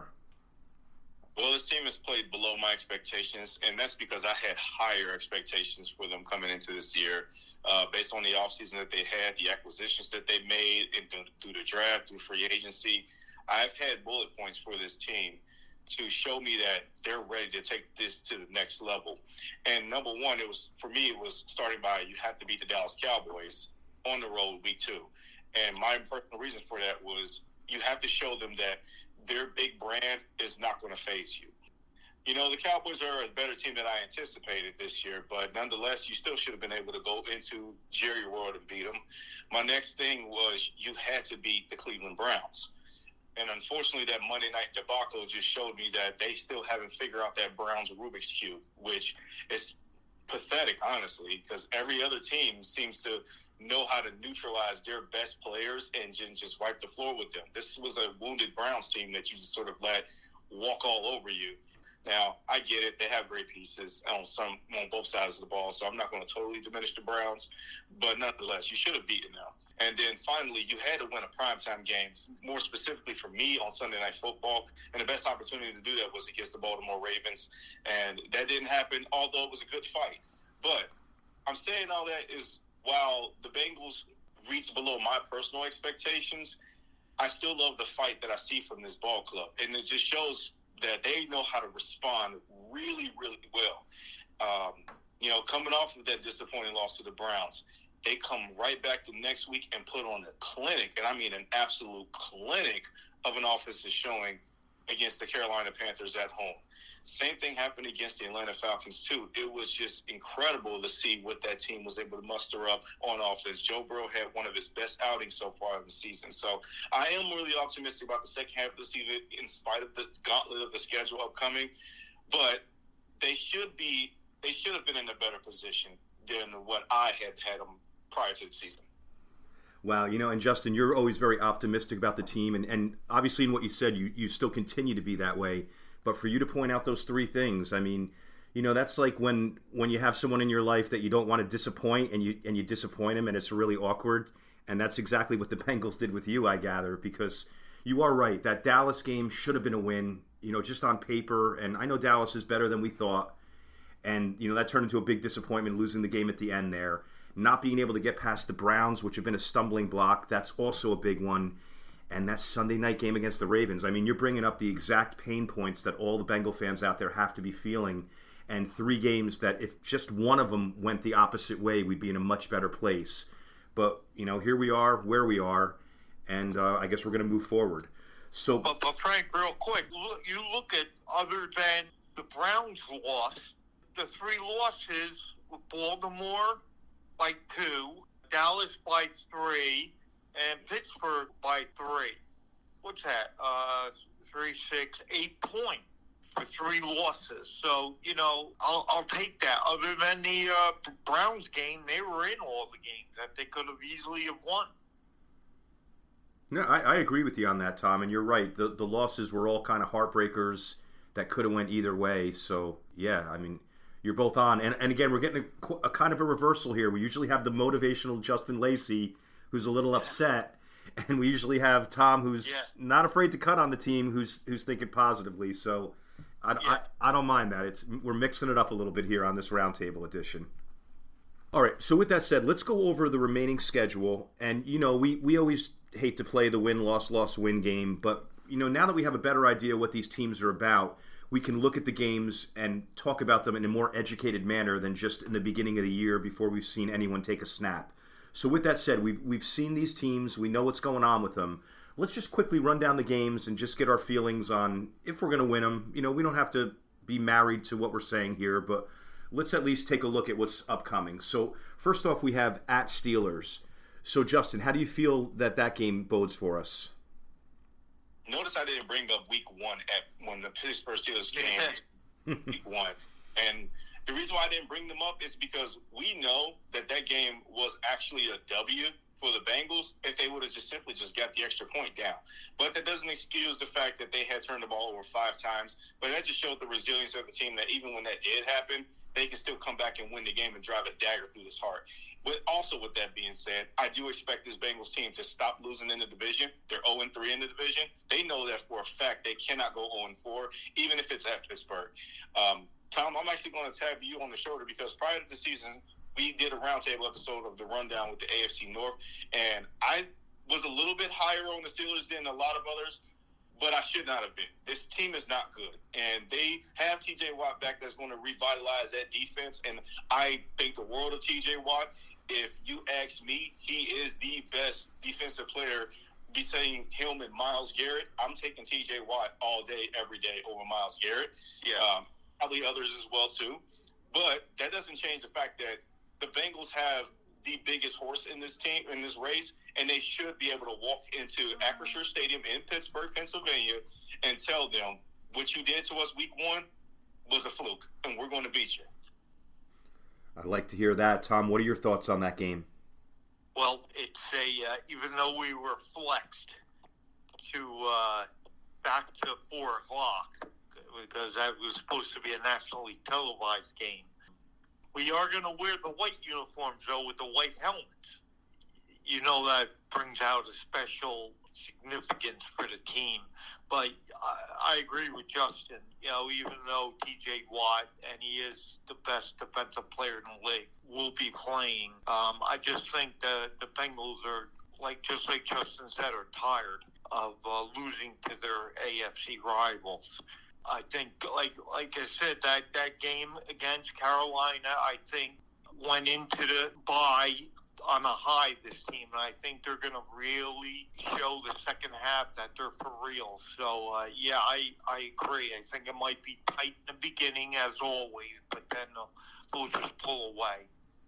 Well, this team has played below my expectations, and that's because I had higher expectations for them coming into this year uh, based on the offseason that they had, the acquisitions that they made and th- through the draft, through free agency. I've had bullet points for this team to show me that they're ready to take this to the next level. And number one, it was for me, it was starting by you have to beat the Dallas Cowboys on the road week two. And my personal reason for that was you have to show them that their big brand is not going to faze you. You know, the Cowboys are a better team than I anticipated this year, but nonetheless, you still should have been able to go into Jerry World and beat them. My next thing was you had to beat the Cleveland Browns. And unfortunately, that Monday night debacle just showed me that they still haven't figured out that Browns Rubik's Cube, which is pathetic, honestly, because every other team seems to know how to neutralize their best players and just wipe the floor with them. This was a wounded Browns team that you just sort of let walk all over you. Now, I get it. They have great pieces on some on both sides of the ball, so I'm not going to totally diminish the Browns. But nonetheless, you should have beaten them. And then finally, you had to win a primetime game, more specifically for me on Sunday Night Football. And the best opportunity to do that was against the Baltimore Ravens. And that didn't happen, although it was a good fight. But I'm saying all that is while the Bengals reached below my personal expectations, I still love the fight that I see from this ball club. And it just shows that they know how to respond really, really well. Um, you know, coming off of that disappointing loss to the Browns, they come right back the next week and put on a clinic, and I mean an absolute clinic of an offensive showing against the Carolina Panthers at home. Same thing happened against the Atlanta Falcons, too. It was just incredible to see what that team was able to muster up on offense. Joe Burrow had one of his best outings so far in the season. So I am really optimistic about the second half of the season in spite of the gauntlet of the schedule upcoming. But they should be they should have been in a better position than what I had had them prior to the season. Wow, you know, and Justin, you're always very optimistic about the team, and, and obviously in what you said, you, you still continue to be that way. But for you to point out those three things, I mean, you know, that's like when when you have someone in your life that you don't want to disappoint, and you and you disappoint them, and it's really awkward. And that's exactly what the Bengals did with you, I gather, because you are right. That Dallas game should have been a win, you know, just on paper. And I know Dallas is better than we thought. And, you know, that turned into a big disappointment, losing the game at the end there. Not being able to get past the Browns, which have been a stumbling block, that's also a big one. And that Sunday night game against the Ravens. I mean, you're bringing up the exact pain points that all the Bengal fans out there have to be feeling. And three games that if just one of them went the opposite way, we'd be in a much better place. But, you know, here we are, where we are, and uh, I guess we're going to move forward. So, But, but Frank, real quick, look, you look at other than the Browns loss, the three losses, Baltimore by two, Dallas by three, and Pittsburgh by three. What's that? Uh, three, six, eight points for three losses. So, you know, I'll, I'll take that. Other than the uh, Browns game, they were in all the games that they could have easily have won. No, I, I agree with you on that, Tom, and you're right. The the losses were all kind of heartbreakers that could have went either way. So, yeah, I mean, you're both on. And, and again, we're getting a, a kind of a reversal here. We usually have the motivational Justin Lacey, who's a little upset. And we usually have Tom, who's yeah. not afraid to cut on the team, who's who's thinking positively. So I, yeah. I, I don't mind that. It's we're mixing it up a little bit here on this roundtable edition. All right, so with that said, let's go over the remaining schedule. And, you know, we, we always hate to play the win-loss, loss-win game. But, you know, now that we have a better idea what these teams are about, we can look at the games and talk about them in a more educated manner than just in the beginning of the year before we've seen anyone take a snap. So with that said, we've, we've seen these teams. We know what's going on with them. Let's just quickly run down the games and just get our feelings on if we're going to win them. You know, we don't have to be married to what we're saying here, but let's at least take a look at what's upcoming. So first off, we have at Steelers. So Justin, how do you feel that that game bodes for us? Notice I didn't bring up week one at when the Pittsburgh Steelers came week one. And the reason why I didn't bring them up is because we know that that game was actually a W for the Bengals if they would have just simply just got the extra point down. But that doesn't excuse the fact that they had turned the ball over five times. But that just showed the resilience of the team, that even when that did happen, they can still come back and win the game and drive a dagger through this heart. But also, with that being said, I do expect this Bengals team to stop losing in the division. They're oh and three in the division. They know that for a fact they cannot go oh and four, even if it's at Pittsburgh. Um, Tom, I'm actually going to tap you on the shoulder because prior to the season, we did a roundtable episode of the rundown with the A F C North, and I was a little bit higher on the Steelers than a lot of others, but I should not have been. This team is not good, and they have T J Watt back that's going to revitalize that defense, and I think the world of T J Watt. If you ask me, he is the best defensive player between him and Myles Garrett. I'm taking T J Watt all day, every day over Myles Garrett. Yeah. Um, probably others as well, too. But that doesn't change the fact that the Bengals have the biggest horse in this team, in this race, and they should be able to walk into Acrisure Stadium in Pittsburgh, Pennsylvania, and tell them what you did to us week one was a fluke, and we're going to beat you. I'd like to hear that. Tom, what are your thoughts on that game? Well, it's a, uh, even though we were flexed to uh, back to four o'clock, because that was supposed to be a nationally televised game, we are going to wear the white uniforms, though, with the white helmets. You know, that brings out a special significance for the team. But I, I agree with Justin. You know, even though T J Watt, and he is the best defensive player in the league, will be playing, um, I just think that the Bengals are, like just like Justin said, are tired of uh, losing to their A F C rivals. I think, like like I said, that, that game against Carolina, I think, went into the bye on a high, this team, and I think they're going to really show the second half that they're for real. So, uh, yeah, I, I agree. I think it might be tight in the beginning, as always, but then uh, they'll just pull away.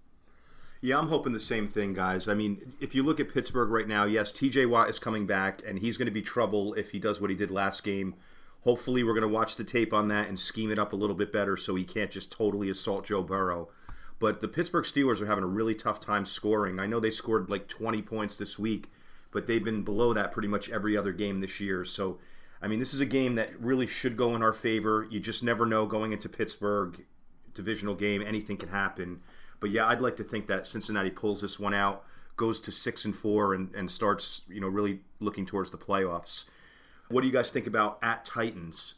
Yeah, I'm hoping the same thing, guys. I mean, if you look at Pittsburgh right now, yes, T J Watt is coming back, and he's going to be trouble if he does what he did last game. Hopefully we're going to watch the tape on that and scheme it up a little bit better so he can't just totally assault Joe Burrow. But the Pittsburgh Steelers are having a really tough time scoring. I know they scored like twenty points this week, but they've been below that pretty much every other game this year. So, I mean, this is a game that really should go in our favor. You just never know going into Pittsburgh, divisional game, anything can happen. But yeah, I'd like to think that Cincinnati pulls this one out, goes to six and four, and, and starts, you know, really looking towards the playoffs. What do you guys think about at Titans?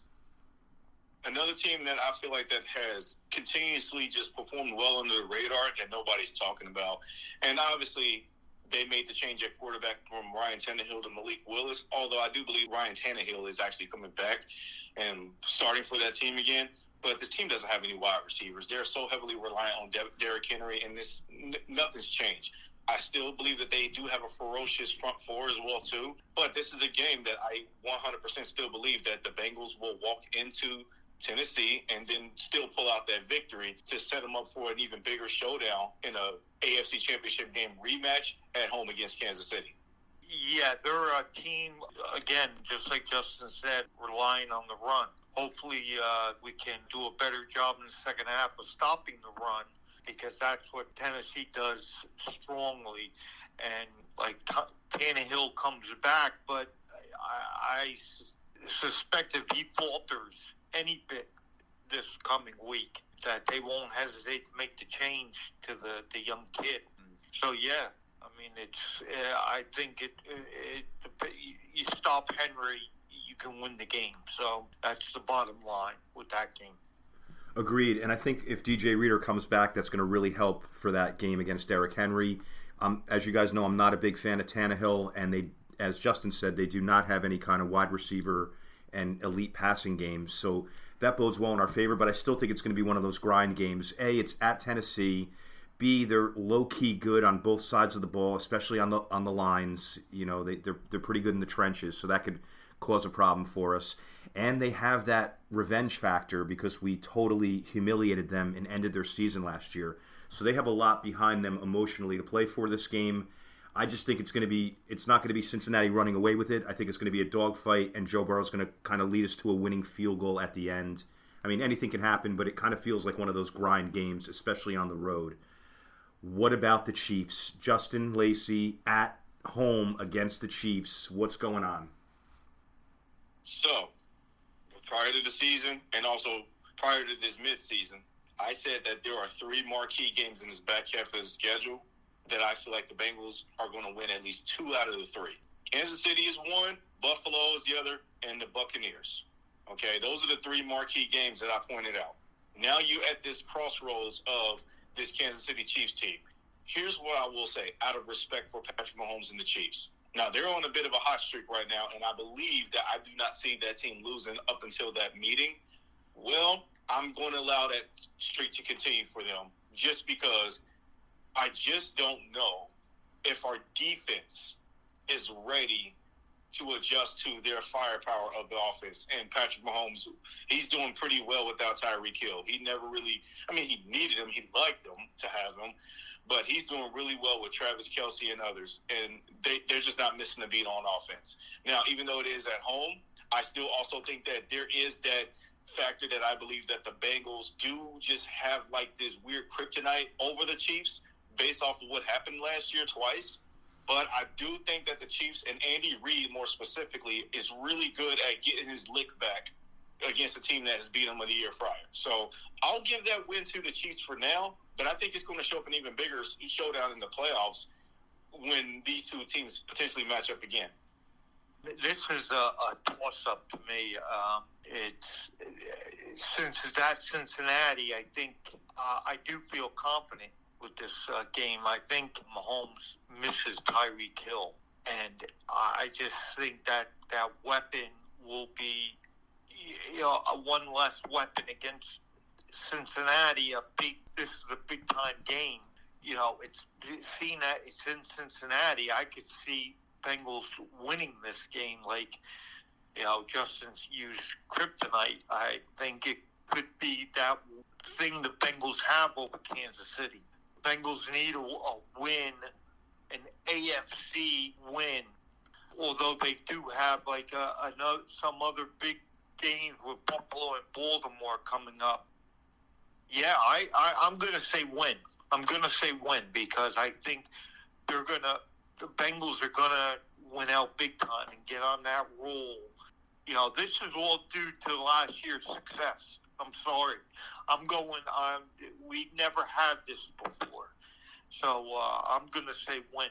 Another team that I feel like that has continuously just performed well under the radar that nobody's talking about. And obviously, they made the change at quarterback from Ryan Tannehill to Malik Willis, although I do believe Ryan Tannehill is actually coming back and starting for that team again. But this team doesn't have any wide receivers. They're so heavily reliant on De- Derrick Henry, and this n- nothing's changed. I still believe that they do have a ferocious front four as well, too. But this is a game that I one hundred percent still believe that the Bengals will walk into Tennessee and then still pull out that victory to set them up for an even bigger showdown in a A F C Championship game rematch at home against Kansas City. Yeah, they're a team, again, just like Justin said, relying on the run. Hopefully uh, we can do a better job in the second half of stopping the run, because that's what Tennessee does strongly. And, like, Tannehill comes back, but I, I suspect if he falters any bit this coming week, that they won't hesitate to make the change to the, the young kid. So, yeah, I mean, it's. Uh, I think it, it, it. You stop Henry, you can win the game. So that's the bottom line with that game. Agreed. And I think if D J Reader comes back, that's going to really help for that game against Derrick Henry. Um, as you guys know, I'm not a big fan of Tannehill, and they, as Justin said, they do not have any kind of wide receiver and elite passing games. So that bodes well in our favor, but I still think it's going to be one of those grind games. A, it's at Tennessee. B, they're low-key good on both sides of the ball, especially on the on the lines. You know, they, they're they're pretty good in the trenches, so that could cause a problem for us. And they have that revenge factor because we totally humiliated them and ended their season last year. So they have a lot behind them emotionally to play for this game. I just think it's going to be, it's not going to be Cincinnati running away with it. I think it's going to be a dogfight, and Joe Burrow's going to kind of lead us to a winning field goal at the end. I mean, anything can happen, but it kind of feels like one of those grind games, especially on the road. What about the Chiefs? Justin Lacey at home against the Chiefs. What's going on? So, prior to the season and also prior to this midseason, I said that there are three marquee games in this back half of the schedule that I feel like the Bengals are going to win at least two out of the three. Kansas City is one, Buffalo is the other, and the Buccaneers. Okay, those are the three marquee games that I pointed out. Now you're at this crossroads of this Kansas City Chiefs team. Here's what I will say, out of respect for Patrick Mahomes and the Chiefs. Now, they're on a bit of a hot streak right now, and I believe that I do not see that team losing up until that meeting. Well, I'm going to allow that streak to continue for them just because I just don't know if our defense is ready to adjust to their firepower of the offense. And Patrick Mahomes, he's doing pretty well without Tyreek Hill. He never really – I mean, he needed him. He liked them to have him. But he's doing really well with Travis Kelce and others. And they, they're just not missing a beat on offense. Now, even though it is at home, I still also think that there is that factor that I believe that the Bengals do just have like this weird kryptonite over the Chiefs based off of what happened last year twice. But I do think that the Chiefs, and Andy Reid more specifically, is really good at getting his lick back against a team that has beat him the year prior. So I'll give that win to the Chiefs for now, but I think it's going to show up an even bigger showdown in the playoffs when these two teams potentially match up again. This is a, a toss-up to me. Um, it's since it's at Cincinnati, I think uh, I do feel confident with this uh, game. I think Mahomes misses Tyreek Hill, and I just think that that weapon will be, you know, a one less weapon against Cincinnati. A big, this is a big time game. You know, it's seeing that it's in Cincinnati. I could see Bengals winning this game. Like, you know, Justin's used kryptonite. I think it could be that thing the Bengals have over Kansas City. Bengals need a, a win, an A F C win, although they do have like a, another, some other big games with Buffalo and Baltimore coming up. Yeah, I, I, I'm going to say win. I'm going to say win because I think they're going to, the Bengals are going to win out big time and get on that roll. You know, this is all due to last year's success. I'm sorry. I'm going on. We never had this before. So uh, I'm going to say win.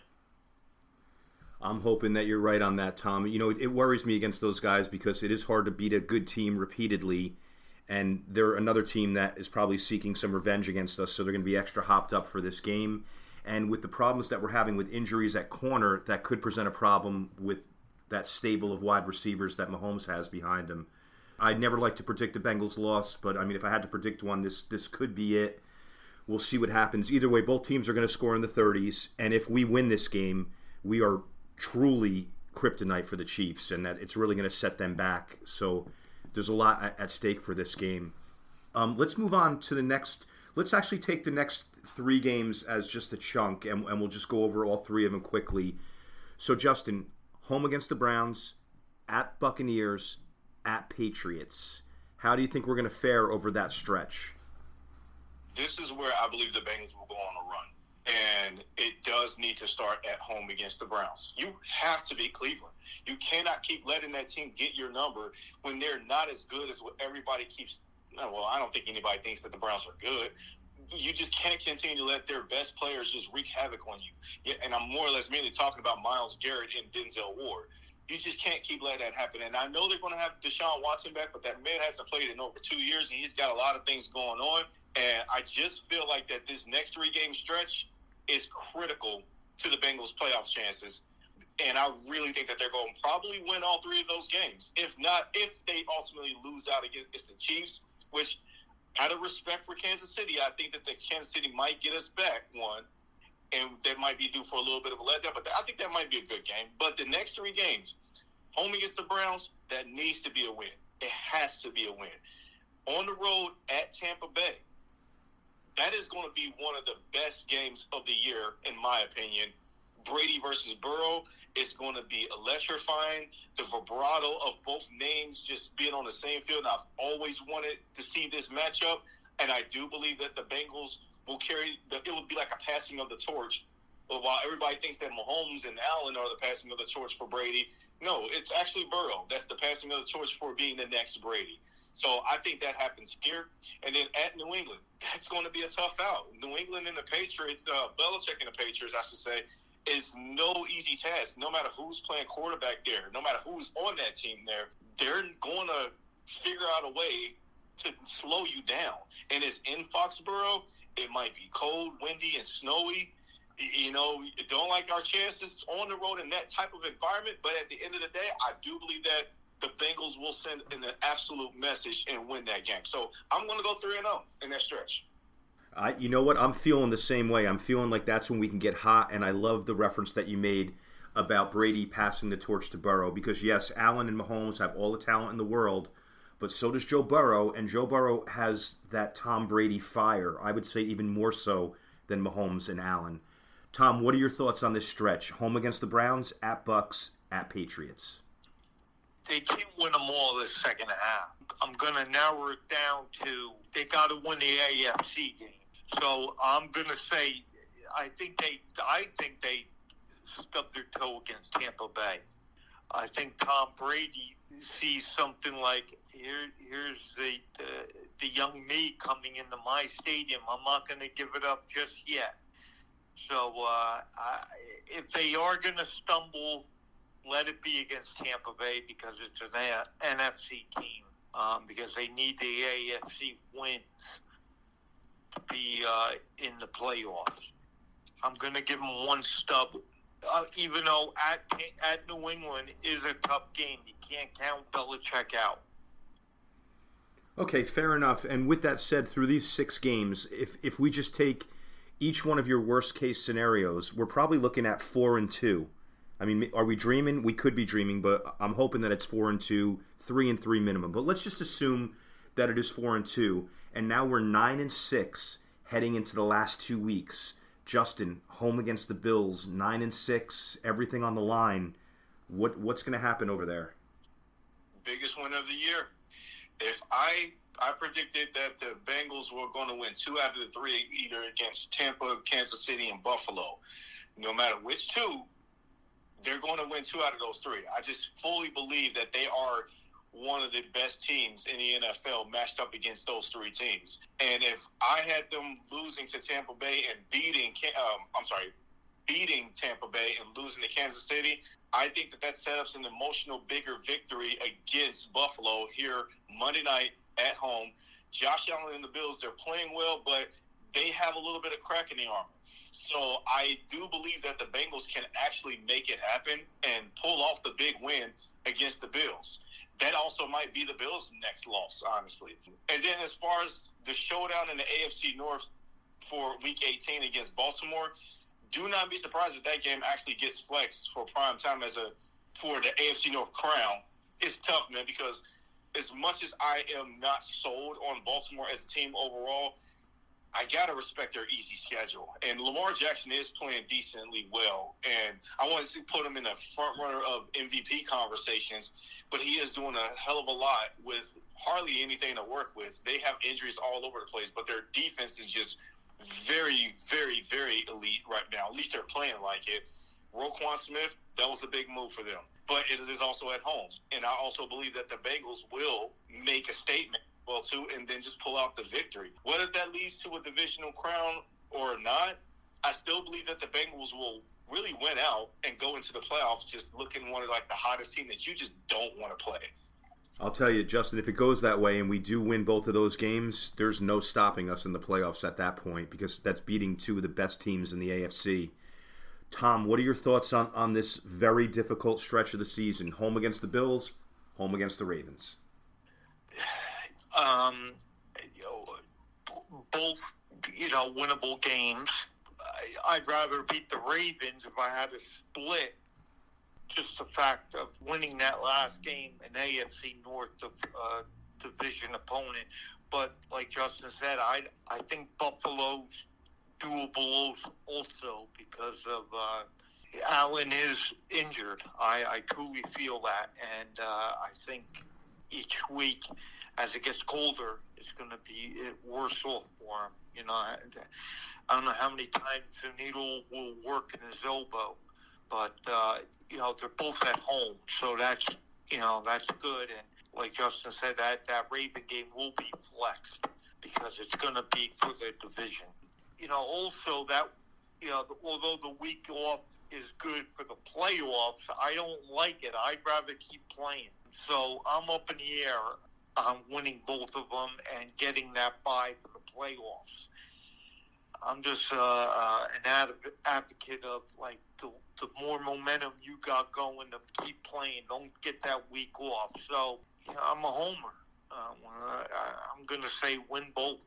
I'm hoping that you're right on that, Tom. You know, it, it worries me against those guys because it is hard to beat a good team repeatedly. And they're another team that is probably seeking some revenge against us, so they're going to be extra hopped up for this game. And with the problems that we're having with injuries at corner, that could present a problem with that stable of wide receivers that Mahomes has behind him. I'd never like to predict a Bengals loss, but I mean, if I had to predict one, this this could be it. We'll see what happens. Either way, both teams are going to score in the thirties, and if we win this game, we are truly kryptonite for the Chiefs, and that it's really going to set them back. So there's a lot at, at stake for this game. Um, let's move on to the next. Let's actually take the next three games as just a chunk, and, and we'll just go over all three of them quickly. So, Justin, home against the Browns, at Buccaneers, at Patriots. How do you think we're going to fare over that stretch? This is where I believe the Bengals will go on a run. And it does need to start at home against the Browns. You have to beat Cleveland. You cannot keep letting that team get your number when they're not as good as what everybody keeps. Well, I don't think anybody thinks that the Browns are good. You just can't continue to let their best players just wreak havoc on you. Yeah, and I'm more or less mainly talking about Myles Garrett and Denzel Ward. You just can't keep letting that happen. And I know they're going to have Deshaun Watson back, but that man hasn't played in over two years, and he's got a lot of things going on. And I just feel like that this next three-game stretch is critical to the Bengals' playoff chances. And I really think that they're going to probably win all three of those games. If not, if they ultimately lose out against the Chiefs, which, out of respect for Kansas City, I think that the Kansas City might get us back one, and they might be due for a little bit of a letdown. But I think that might be a good game. But the next three games, home against the Browns, that needs to be a win. It has to be a win. On the road at Tampa Bay, that is going to be one of the best games of the year, in my opinion. Brady versus Burrow is going to be electrifying. The vibrato of both names just being on the same field. And I've always wanted to see this matchup, and I do believe that the Bengals will carry – it will be like a passing of the torch. But while everybody thinks that Mahomes and Allen are the passing of the torch for Brady, no, it's actually Burrow. That's the passing of the torch for being the next Brady. So I think that happens here. And then at New England, that's going to be a tough out. New England and the Patriots, uh, Belichick and the Patriots, I should say, is no easy task. No matter who's playing quarterback there, no matter who's on that team there, they're going to figure out a way to slow you down. And it's in Foxborough. It might be cold, windy, and snowy. You know, don't like our chances on the road in that type of environment. But at the end of the day, I do believe that the Bengals will send an absolute message and win that game. So I'm going to go three and oh in that stretch. I, you know what? I'm feeling the same way. I'm feeling like that's when we can get hot, and I love the reference that you made about Brady passing the torch to Burrow because, yes, Allen and Mahomes have all the talent in the world, but so does Joe Burrow, and Joe Burrow has that Tom Brady fire, I would say even more so than Mahomes and Allen. Tom, what are your thoughts on this stretch? Home against the Browns, at Bucks, at Patriots. They can't win them all this second half. I'm going to narrow it down to they got to win the A F C game. So I'm going to say I think they I think they stubbed their toe against Tampa Bay. I think Tom Brady sees something like here here's the the, the young me coming into my stadium. I'm not going to give it up just yet. So uh, I, if they are going to stumble, let it be against Tampa Bay because it's an N F C team. Um, because they need the A F C wins to be uh, in the playoffs. I'm going to give them one stub, uh, even though at at New England is a tough game. You can't count Belichick out. Okay, fair enough. And with that said, through these six games, if if we just take each one of your worst case scenarios, we're probably looking at four and two. I mean, are we dreaming? We could be dreaming, but I'm hoping that it's four and two, three and three minimum. But let's just assume that it is four and two, and now we're nine and six heading into the last two weeks. Justin, home against the Bills, nine and six, everything on the line. What what's going to happen over there? Biggest win of the year. If I I predicted that the Bengals were going to win two out of the three, either against Tampa, Kansas City, and Buffalo. No matter which two, they're going to win two out of those three. I just fully believe that they are one of the best teams in the N F L matched up against those three teams. And if I had them losing to Tampa Bay and beating, um, I'm sorry, beating Tampa Bay and losing to Kansas City, I think that that sets up an emotional bigger victory against Buffalo here Monday night at home. Josh Allen and the Bills, they're playing well, but they have a little bit of crack in the armor. So I do believe that the Bengals can actually make it happen and pull off the big win against the Bills. That also might be the Bills' next loss, honestly. And then as far as the showdown in the A F C North for Week eighteen against Baltimore, do not be surprised if that game actually gets flexed for prime time as a for the A F C North crown. It's tough, man, because as much as I am not sold on Baltimore as a team overall, I got to respect their easy schedule. And Lamar Jackson is playing decently well. And I want to put him in the front runner of M V P conversations, but he is doing a hell of a lot with hardly anything to work with. They have injuries all over the place, but their defense is just very, very, very elite right now. At least they're playing like it. Roquan Smith, that was a big move for them. But it is also at home. And I also believe that the Bengals will make a statement, well, too, and then just pull out the victory. Whether that leads to a divisional crown or not, I still believe that the Bengals will really win out and go into the playoffs just looking one of like the hottest team that you just don't want to play. I'll tell you, Justin, if it goes that way and we do win both of those games, there's no stopping us in the playoffs at that point because that's beating two of the best teams in the A F C. Tom, what are your thoughts on, on this very difficult stretch of the season? Home against the Bills, home against the Ravens. Um, you know, both, you know, winnable games. I, I'd rather beat the Ravens if I had to split. Just the fact of winning that last game, an A F C North uh, division opponent. But like Justin said, I I think Buffalo's doable also because of uh, Allen is injured. I, I truly feel that, and uh, I think each week as it gets colder, it's going to be worse off for him. You know, I, I don't know how many times the needle will work in his elbow. But, uh, you know, they're both at home, so that's, you know, that's good. And like Justin said, that, that Raven game will be flexed because it's going to be for the division. You know, also that, you know, although the week off is good for the playoffs, I don't like it. I'd rather keep playing. So I'm up in the air on winning both of them and getting that bye for the playoffs. I'm just uh, uh, an ad- advocate of, like, the, the more momentum you got going, to keep playing. Don't get that week off. So, you know, I'm a homer. Um, I, I'm going to say win both.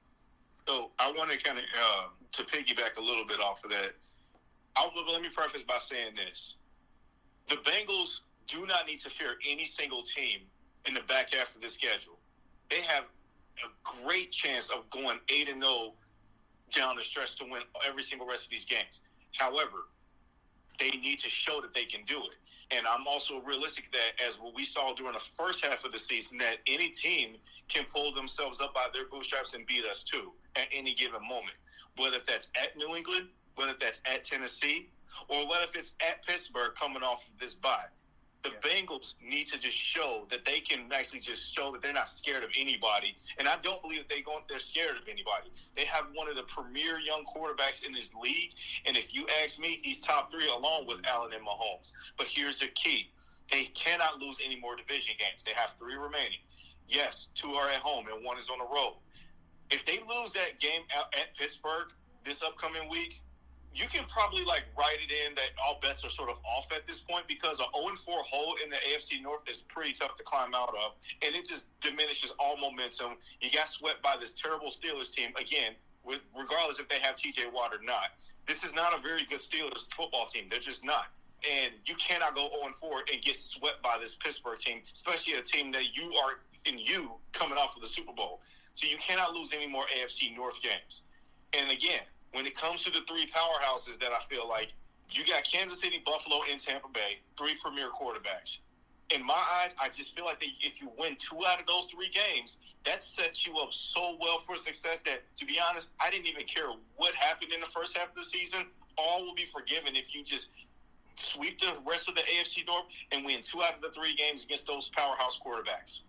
So I want to kind of, uh, to piggyback a little bit off of that, I'll, let me preface by saying this. The Bengals do not need to fear any single team in the back half of the schedule. They have a great chance of going eight and oh down the stretch to win every single rest of these games. However, they need to show that they can do it. And I'm also realistic that, as what we saw during the first half of the season, that any team can pull themselves up by their bootstraps and beat us too at any given moment. Whether if that's at New England, whether if that's at Tennessee, or whether if it's at Pittsburgh coming off of this bye. The yeah. Bengals need to just show that they can actually just show that they're not scared of anybody. And I don't believe that they go, they're scared of anybody. They have one of the premier young quarterbacks in this league. And if you ask me, he's top three along with Allen and Mahomes. But here's the key. They cannot lose any more division games. They have three remaining. Yes, two are at home and one is on the road. If they lose that game at, at Pittsburgh this upcoming week, you can probably, like, write it in that all bets are sort of off at this point because an oh and four hole in the A F C North is pretty tough to climb out of, and it just diminishes all momentum. You got swept by this terrible Steelers team, again, with regardless if they have T J Watt or not. This is not a very good Steelers football team. They're just not. And you cannot go oh and four and get swept by this Pittsburgh team, especially a team that you are, in you, coming off of the Super Bowl. So you cannot lose any more A F C North games. And, again, when it comes to the three powerhouses that I feel like, you got Kansas City, Buffalo, and Tampa Bay, three premier quarterbacks. In my eyes, I just feel like they, if you win two out of those three games, that sets you up so well for success that, to be honest, I didn't even care what happened in the first half of the season. All will be forgiven if you just sweep the rest of the A F C North and win two out of the three games against those powerhouse quarterbacks.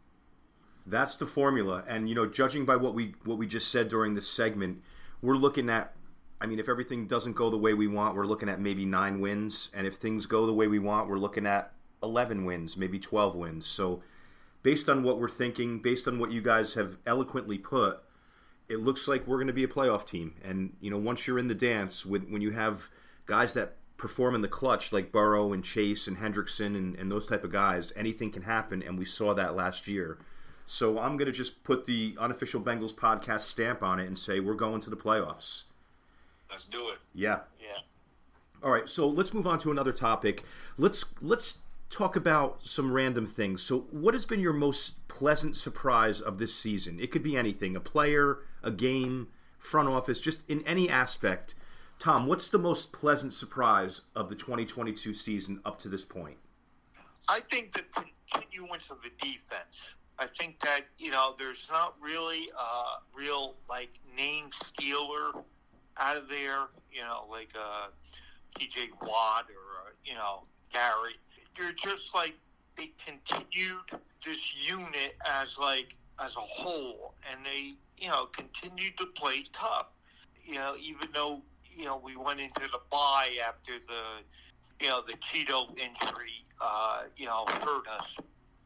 That's the formula. And, you know, judging by what we what we just said during this segment, we're looking at, I mean, if everything doesn't go the way we want, we're looking at maybe nine wins. And if things go the way we want, we're looking at eleven wins, maybe twelve wins. So based on what we're thinking, based on what you guys have eloquently put, it looks like we're going to be a playoff team. And, you know, once you're in the dance, with, when you have guys that perform in the clutch like Burrow and Chase and Hendrickson and, and those type of guys, anything can happen. And we saw that last year. So I'm going to just put the Unofficial Bengals podcast stamp on it and say we're going to the playoffs. Let's do it. Yeah. Yeah. All right, so let's move on to another topic. Let's let's talk about some random things. So what has been your most pleasant surprise of this season? It could be anything, a player, a game, front office, just in any aspect. Tom, what's the most pleasant surprise of the twenty twenty-two season up to this point? I think the continuance of the defense. I think that, you know, there's not really a real, like, name stealer out of there, you know, like uh, T J Watt or, uh, you know, Gary. They're just, like, they continued this unit as, like, as a whole, and they, you know, continued to play tough. You know, even though, you know, we went into the bye after the, you know, the Cheeto injury, uh, you know, hurt us.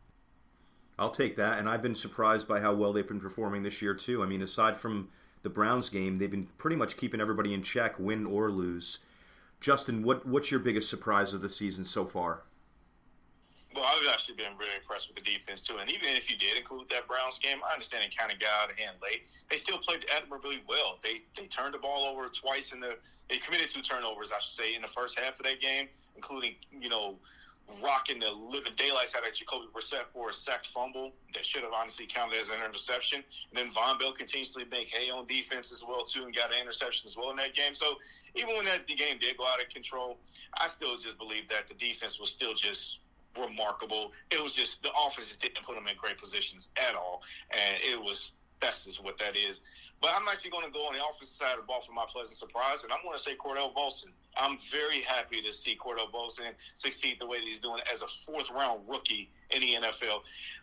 I'll take that, and I've been surprised by how well they've been performing this year, too. I mean, aside from the Browns game, they've been pretty much keeping everybody in check, win or lose. Justin, what what's your biggest surprise of the season so far? Well, I've actually been really impressed with the defense, too. And even if you did include that Browns game, I understand it kind of got out of hand late. They still played admirably well. They they turned the ball over twice in the – they committed two turnovers, I should say, in the first half of that game, including, you know, rocking the living daylights out of Jacoby Brissett for a sacked fumble that should have honestly counted as an interception. And then Von Bell continuously make hay on defense as well, too, and got an interception as well in that game. So even when that the game did go out of control, I still just believe that the defense was still just – remarkable. It was just the offense just didn't put them in great positions at all, and it was that's just what that is. But I'm actually going to go on the offensive side of the ball for my pleasant surprise, and I'm going to say Cordell Volson. I'm very happy to see Cordell Volson succeed the way that he's doing as a fourth round rookie in the N F L.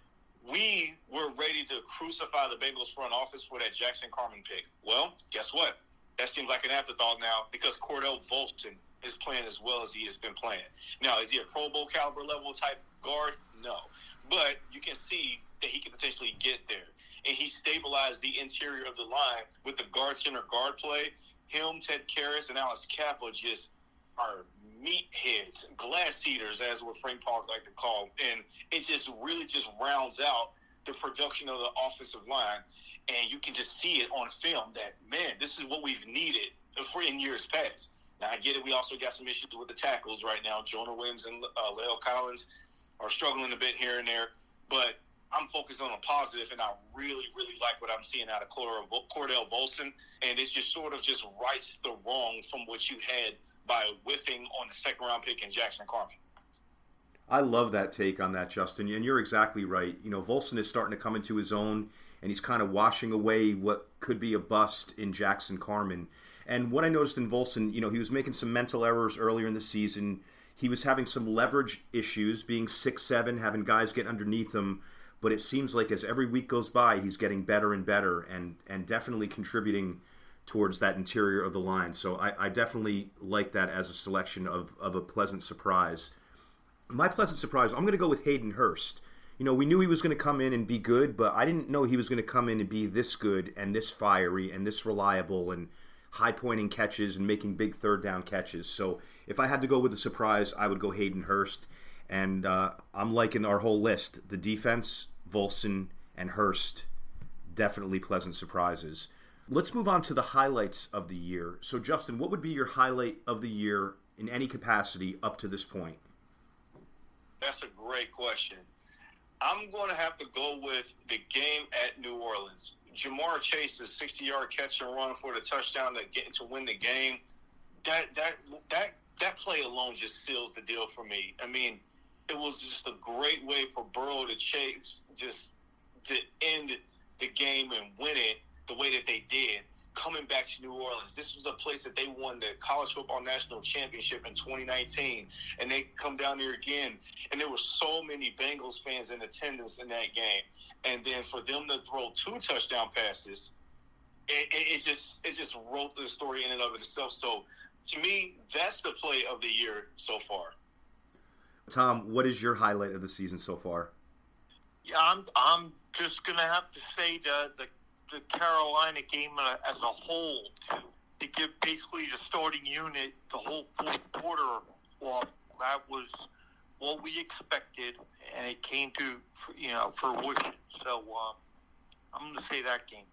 We were ready to crucify the Bengals front office for that Jackson Carman pick. Well, guess what? That seems like an afterthought now because Cordell Volson is playing as well as he has been playing. Now, is he a Pro Bowl caliber level type guard? No. But you can see that he can potentially get there. And he stabilized the interior of the line with the guard center guard play. Him, Ted Karras, and Alex Kappa just are meatheads, glass eaters, as what Frank Paul like to call. And it just really just rounds out the production of the offensive line. And you can just see it on film that, man, this is what we've needed for in years past. Now, I get it. We also got some issues with the tackles right now. Jonah Williams and uh, La'el Collins are struggling a bit here and there. But I'm focused on a positive, and I really, really like what I'm seeing out of Cordell Volson. And it's just sort of just rights the wrong from what you had by whiffing on the second-round pick in Jackson Carman. I love that take on that, Justin. And you're exactly right. You know, Volson is starting to come into his own, and he's kind of washing away what could be a bust in Jackson Carman. And what I noticed in Volson, you know, he was making some mental errors earlier in the season. He was having some leverage issues, being six seven, having guys get underneath him. But it seems like as every week goes by, he's getting better and better and, and definitely contributing towards that interior of the line. So I, I definitely like that as a selection of, of a pleasant surprise. My pleasant surprise, I'm going to go with Hayden Hurst. You know, we knew he was going to come in and be good, but I didn't know he was going to come in and be this good and this fiery and this reliable and high-pointing catches and making big third-down catches. So if I had to go with a surprise, I would go Hayden Hurst. And uh, I'm liking our whole list. The defense, Volson, and Hurst, definitely pleasant surprises. Let's move on to the highlights of the year. So, Justin, what would be your highlight of the year in any capacity up to this point? That's a great question. I'm going to have to go with the game at New Orleans. Jamar Chase's sixty-yard catch and run for the touchdown to get to win the game. That that that that play alone just seals the deal for me. I mean, it was just a great way for Burrow to chase, just to end the game and win it the way that they did. Coming back to New Orleans, this was a place that they won the College Football National Championship in twenty nineteen, and they come down there again, and there were so many Bengals fans in attendance in that game. And then for them to throw two touchdown passes, it, it, it just it just wrote the story in and of itself. So to me, that's the play of the year so far. Tom, what is your highlight of the season so far? Yeah, I'm I'm just gonna have to say the the. the Carolina game as a whole to, to give basically the starting unit the whole fourth quarter off. That was what we expected, and it came to, you know, fruition. So uh, I'm going to say that game.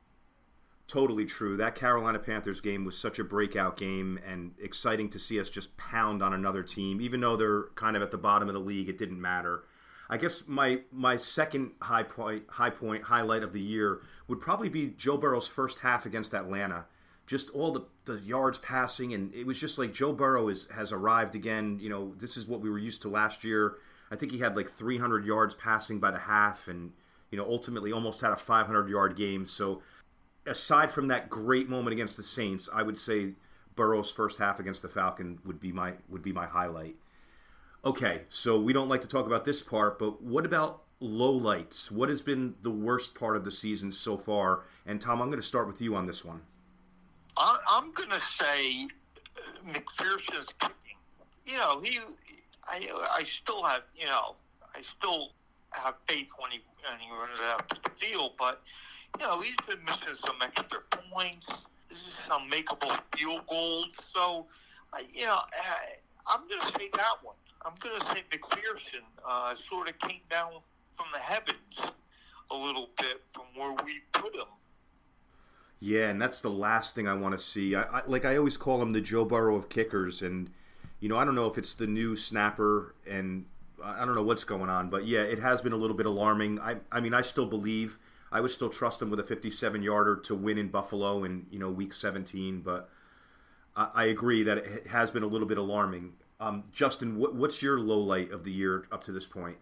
Totally true. That Carolina Panthers game was such a breakout game and exciting to see us just pound on another team. Even though they're kind of at the bottom of the league, it didn't matter. I guess my my second high point, high point highlight of the year would probably be Joe Burrow's first half against Atlanta. Just all the, the yards passing, and it was just like Joe Burrow is, has arrived again. You know, this is what we were used to last year. I think he had like three hundred yards passing by the half, and you know, ultimately almost had a five hundred yard game. So aside from that great moment against the Saints, I would say Burrow's first half against the Falcons would be my would be my highlight. Okay, so we don't like to talk about this part, but what about lowlights? What has been the worst part of the season so far? And Tom, I'm going to start with you on this one. I'm going to say McPherson's kicking. You know, he, I, I still have, you know, I still have faith when he when he runs out to the field, but you know, he's been missing some extra points, some makeable field goals. So, I, you know, I, I'm going to say that one. I'm going to say McPherson uh, sort of came down from the heavens a little bit from where we put him. Yeah, and that's the last thing I want to see. I, I like I always call him the Joe Burrow of kickers, and you know I don't know if it's the new snapper, and I don't know what's going on, but yeah, it has been a little bit alarming. I I mean I still believe I would still trust him with a fifty-seven yarder to win in Buffalo in you know week seventeen, but I, I agree that it has been a little bit alarming. Um, Justin, what, what's your low light of the year up to this point?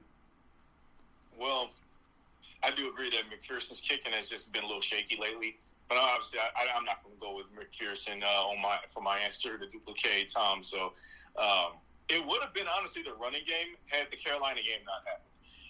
Well, I do agree that McPherson's kicking has just been a little shaky lately. But obviously, I, I'm not going to go with McPherson uh, on my for my answer to duplicate Tom. So um, it would have been, honestly, the running game had the Carolina game not happened.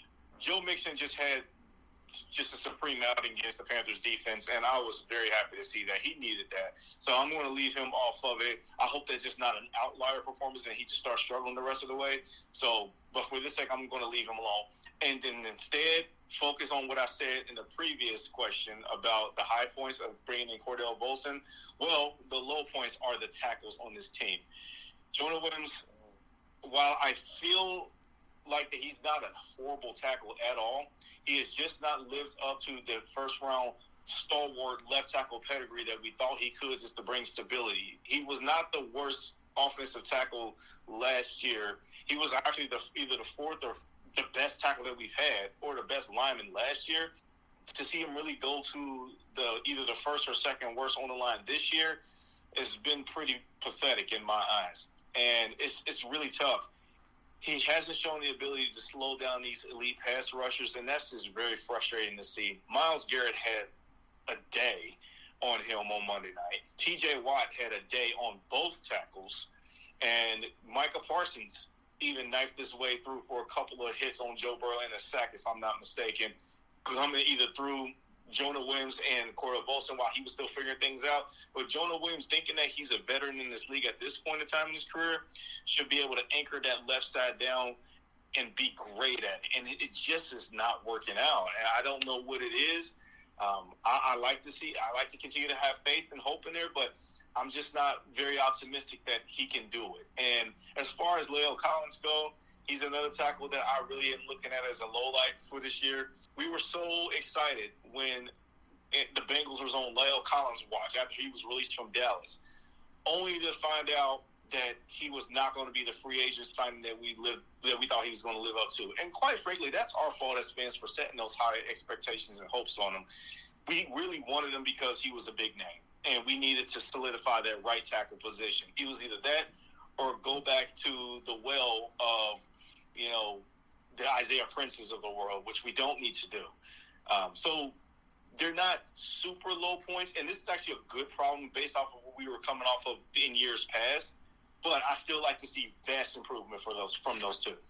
Joe Mixon just had just a supreme outing against the Panthers defense, and I was very happy to see that. He needed that. So I'm going to leave him off of it. I hope that's just not an outlier performance and he just starts struggling the rest of the way. So, but for this sake, I'm going to leave him alone. And then instead, focus on what I said in the previous question about the high points of bringing in Cordell Bolson. Well, the low points are the tackles on this team. Jonah Williams, while I feel like that he's not a horrible tackle at all, he has just not lived up to the first round stalwart left tackle pedigree that we thought he could, just to bring stability. He was not the worst offensive tackle last year. He was actually the, either the fourth or the best tackle that we've had, or the best lineman last year. To see him really go to the either the first or second worst on the line this year has been pretty pathetic in my eyes, and it's it's really tough. He hasn't shown the ability to slow down these elite pass rushers, and that's just very frustrating to see. Myles Garrett had a day on him on Monday night. T J Watt had a day on both tackles, and Micah Parsons even knifed his way through for a couple of hits on Joe Burrow and a sack, if I'm not mistaken, coming either through Jonah Williams and Cordell Bolson while he was still figuring things out. But Jonah Williams, thinking that he's a veteran in this league at this point in time in his career, should be able to anchor that left side down and be great at it. And it, it just is not working out. And I don't know what it is. Um, I, I like to see, I like to continue to have faith and hope in there, but I'm just not very optimistic that he can do it. And as far as La'el Collins go, he's another tackle that I really am looking at as a low light for this year. We were so excited when it, the Bengals was on La'el Collins' watch after he was released from Dallas, only to find out that he was not going to be the free agent signing that we lived, that we thought he was going to live up to. And quite frankly, that's our fault as fans for setting those high expectations and hopes on him. We really wanted him because he was a big name, and we needed to solidify that right tackle position. It was either that or go back to the well of, you know, the Isaiah Princes of the world, which we don't need to do. Um, so they're not super low points, and this is actually a good problem based off of what we were coming off of in years past. But I still like to see vast improvement for those from those two.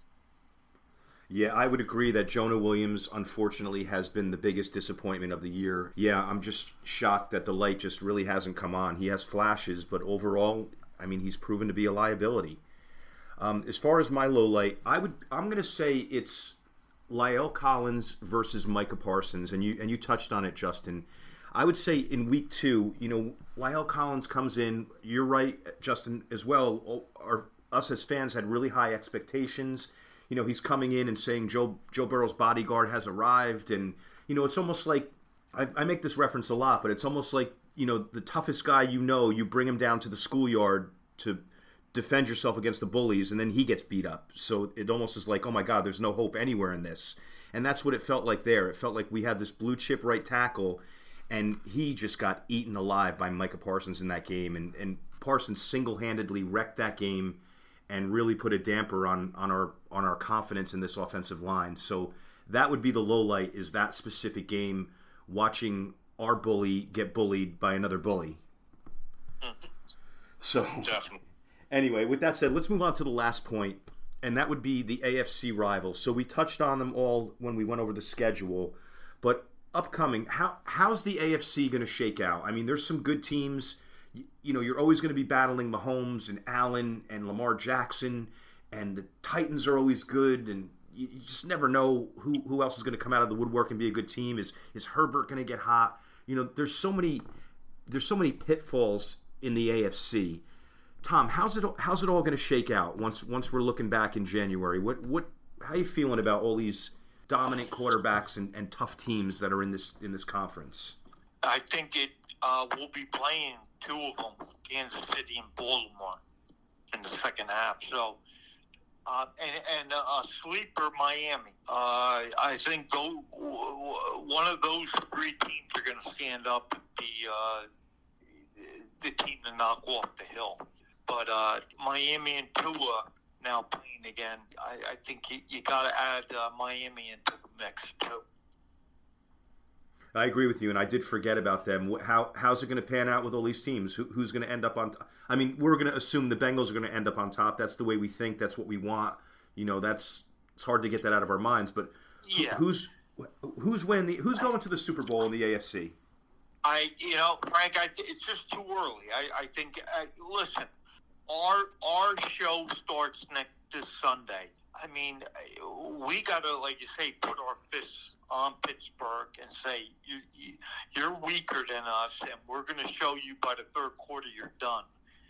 Yeah, I would agree that Jonah Williams, unfortunately, has been the biggest disappointment of the year. Yeah, I'm just shocked that the light just really hasn't come on. He has flashes, but overall, I mean, he's proven to be a liability. Um, as far as my low light, I would, I'm going to say it's La'el Collins versus Micah Parsons, and you and you touched on it, Justin. I would say in week two, you know, La'el Collins comes in. You're right, Justin, as well. Our, us as fans had really high expectations. You know, he's coming in and saying Joe Joe Burrow's bodyguard has arrived, and you know, it's almost like I, I make this reference a lot, but it's almost like, you know, the toughest guy you know, you bring him down to the schoolyard to defend yourself against the bullies, and then he gets beat up. So it almost is like, oh my God, there's no hope anywhere in this. And that's what it felt like there. It felt like we had this blue chip right tackle, and he just got eaten alive by Micah Parsons in that game. And, and Parsons single-handedly wrecked that game and really put a damper on, on our on our confidence in this offensive line. So that would be the low light, is that specific game, watching our bully get bullied by another bully. Mm-hmm. So, definitely. Anyway, with that said, let's move on to the last point, and that would be the A F C rivals. So we touched on them all when we went over the schedule, but upcoming, how how's the A F C going to shake out? I mean, there's some good teams. You, you know, you're always going to be battling Mahomes and Allen and Lamar Jackson, and the Titans are always good, and you, you just never know who, who else is going to come out of the woodwork and be a good team. Is is Herbert going to get hot? You know, there's so many there's so many pitfalls in the A F C. Tom, how's it how's it all going to shake out once once we're looking back in January? What what how are you feeling about all these dominant quarterbacks and, and tough teams that are in this in this conference? I think it uh, will be playing two of them, Kansas City and Baltimore, in the second half. So, uh, and and uh, sleeper Miami. Uh, I think go, one of those three teams are going to stand up and be uh, the team to knock off the hill. But uh, Miami and Tua now playing again, I, I think you, you got to add uh, Miami into the mix too. I agree with you, and I did forget about them. How how's it going to pan out with all these teams? Who, who's going to end up on top? I mean, we're going to assume the Bengals are going to end up on top. That's the way we think. That's what we want. You know, that's it's hard to get that out of our minds. But yeah. who's who's winning? The, who's going to the Super Bowl in the A F C? I, you know, Frank, I, it's just too early. I, I think. I, listen. Our our show starts next this Sunday. I mean, we got to, like you say, put our fists on Pittsburgh and say, you, you, you're weaker than us, and we're going to show you by the third quarter you're done.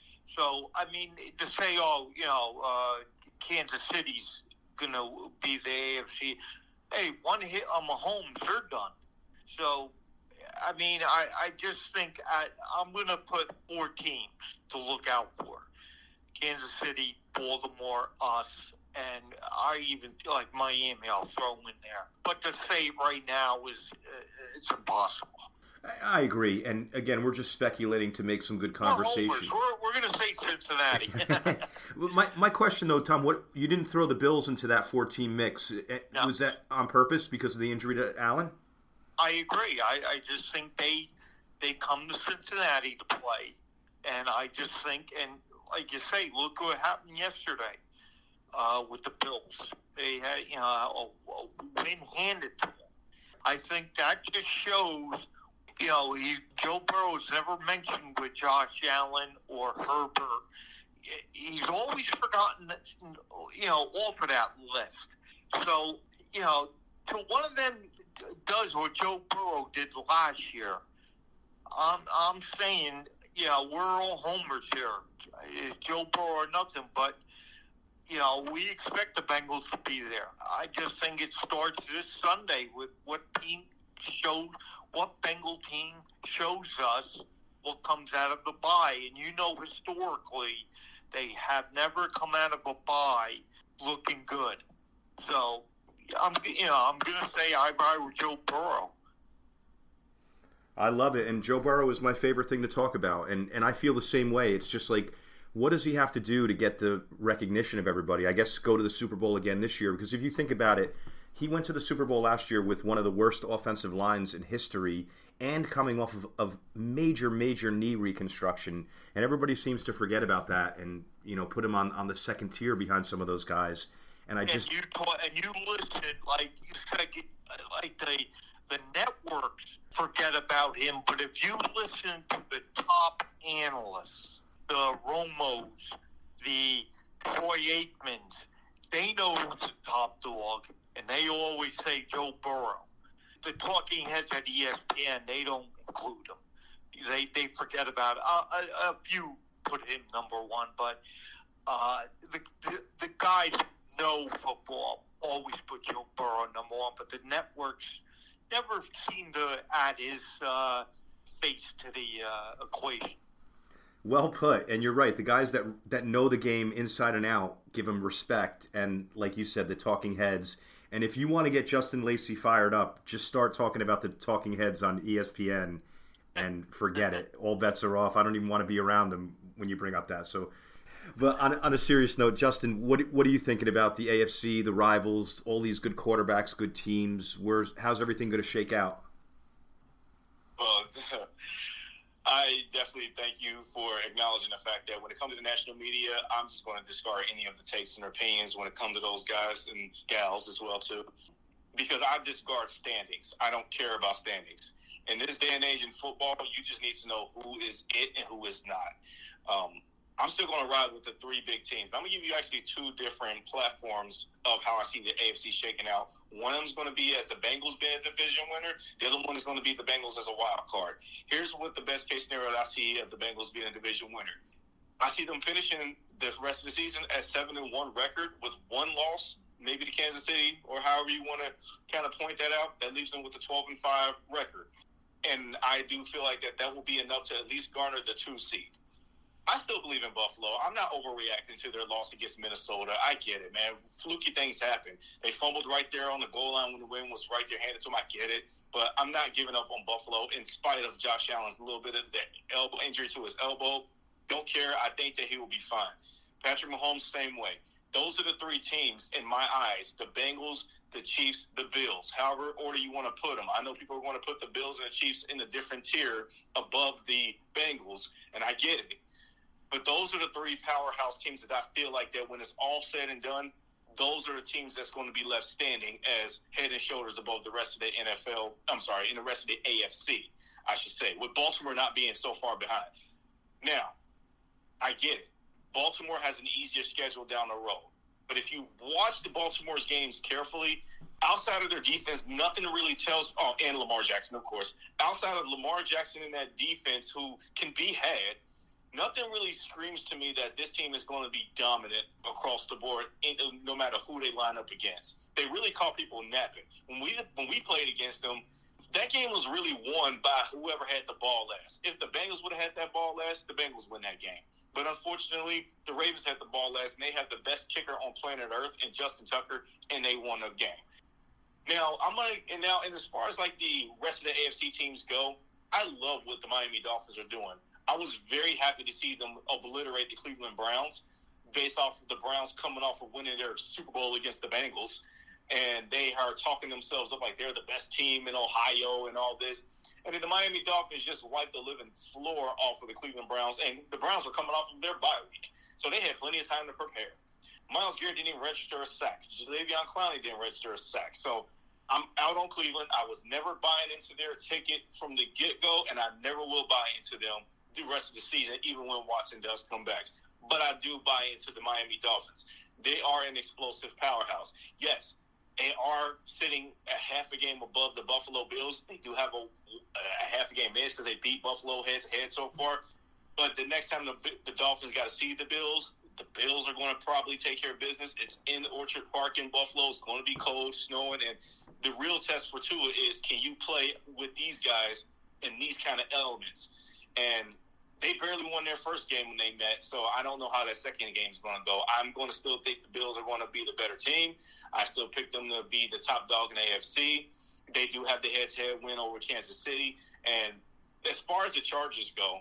So, I mean, to say, oh, you know, uh, Kansas City's going to be the A F C, hey, one hit on Mahomes, they're done. So, I mean, I, I just think I, I'm going to put four teams to look out for. Kansas City, Baltimore, us, and I even feel like Miami, I'll throw them in there. But to say it right now is uh, it's impossible. I agree. And again, we're just speculating to make some good conversation. We're, we're, we're going to say Cincinnati. my my question, though, Tom, what you didn't throw the Bills into that four-team mix. No. Was that on purpose because of the injury to Allen? I agree. I, I just think they they come to Cincinnati to play. And I just think, and like you say, look what happened yesterday uh, with the Bills. They had, you know, a, a win handed to them. I think that just shows, you know, he, Joe Burrow's never mentioned with Josh Allen or Herbert. He's always forgotten, you know, off of that list. So, you know, till one of them does what Joe Burrow did last year, I'm, I'm saying, you know, we're all homers here. It's Joe Burrow or nothing, but, you know, we expect the Bengals to be there. I just think it starts this Sunday with what team showed, what Bengal team shows us what comes out of the bye. And you know, historically, they have never come out of a bye looking good. So, I'm, you know, I'm going to say I ride with Joe Burrow. I love it, and Joe Burrow is my favorite thing to talk about, and and I feel the same way. It's just like, what does he have to do to get the recognition of everybody? I guess go to the Super Bowl again this year, because if you think about it, he went to the Super Bowl last year with one of the worst offensive lines in history and coming off of, of major, major knee reconstruction, and everybody seems to forget about that and, you know, put him on, on the second tier behind some of those guys. And I and just... You talk, and you listen, like, like the... The networks forget about him, but if you listen to the top analysts, the Romos, the Troy Aikmans, they know who's the top dog, and they always say Joe Burrow. The talking heads at E S P N, they don't include him. They they forget about it. A, a, a few put him number one, but uh, the, the the guys who know football always put Joe Burrow number one, but the networks never seem to add his uh, face to the uh, equation. Well put, and you're right. The guys that that know the game inside and out give him respect, and like you said, the talking heads. And if you want to get Justin Lacey fired up, just start talking about the talking heads on E S P N and forget it. All bets are off. I don't even want to be around them when you bring up that. So, But on, on a serious note, Justin, what what are you thinking about the A F C, the rivals, all these good quarterbacks, good teams? Where's how's everything going to shake out? Well, I definitely thank you for acknowledging the fact that when it comes to the national media, I'm just going to discard any of the takes and opinions when it comes to those guys and gals as well too, because I discard standings. I don't care about standings. In this day and age in football, you just need to know who is it and who is not. Um, I'm still going to ride with the three big teams. I'm going to give you actually two different platforms of how I see the A F C shaking out. One of them is going to be as the Bengals being a division winner. The other one is going to be the Bengals as a wild card. Here's what the best case scenario that I see of the Bengals being a division winner. I see them finishing the rest of the season at seven and one record with one loss, maybe to Kansas City, or however you want to kind of point that out. That leaves them with a twelve and five record. And I do feel like that that will be enough to at least garner the two seed. I still believe in Buffalo. I'm not overreacting to their loss against Minnesota. I get it, man. Fluky things happen. They fumbled right there on the goal line when the win was right there handed to them. I get it. But I'm not giving up on Buffalo in spite of Josh Allen's little bit of the elbow injury to his elbow. Don't care. I think that he will be fine. Patrick Mahomes, same way. Those are the three teams, in my eyes, the Bengals, the Chiefs, the Bills, however order you want to put them. I know people are going to put the Bills and the Chiefs in a different tier above the Bengals, and I get it. But those are the three powerhouse teams that I feel like that when it's all said and done, those are the teams that's going to be left standing as head and shoulders above the rest of the N F L. I'm sorry, in the rest of the A F C, I should say, with Baltimore not being so far behind. Now, I get it. Baltimore has an easier schedule down the road. But if you watch the Baltimore's games carefully, outside of their defense, nothing really tells – oh, and Lamar Jackson, of course. Outside of Lamar Jackson and that defense who can be had, nothing really screams to me that this team is going to be dominant across the board in, no matter who they line up against. They really caught people napping. When we when we played against them, that game was really won by whoever had the ball last. If the Bengals would have had that ball last, the Bengals win that game. But unfortunately, the Ravens had the ball last, and they had the best kicker on planet Earth in Justin Tucker, and they won the game. Now, I'm gonna and now, and as far as like the rest of the A F C teams go, I love what the Miami Dolphins are doing. I was very happy to see them obliterate the Cleveland Browns, based off of the Browns coming off of winning their Super Bowl against the Bengals, and they are talking themselves up like they're the best team in Ohio and all this. And then the Miami Dolphins just wiped the living floor off of the Cleveland Browns, and the Browns were coming off of their bye week. So they had plenty of time to prepare. Myles Garrett didn't even register a sack. Jadeveon Clowney didn't register a sack. So I'm out on Cleveland. I was never buying into their ticket from the get-go, and I never will buy into them the rest of the season, even when Watson does come back. But I do buy into the Miami Dolphins. They are an explosive powerhouse. Yes, they are sitting a half a game above the Buffalo Bills. They do have a, a half a game edge because they beat Buffalo head-to-head so far. But the next time the, the Dolphins got to see the Bills, the Bills are going to probably take care of business. It's in Orchard Park in Buffalo. It's going to be cold, snowing. And the real test for Tua is, can you play with these guys in these kind of elements? And they barely won their first game when they met, so I don't know how that second game is going to go. I'm going to still think the Bills are going to be the better team. I still pick them to be the top dog in the A F C. They do have the head-to-head win over Kansas City. And as far as the Chargers go,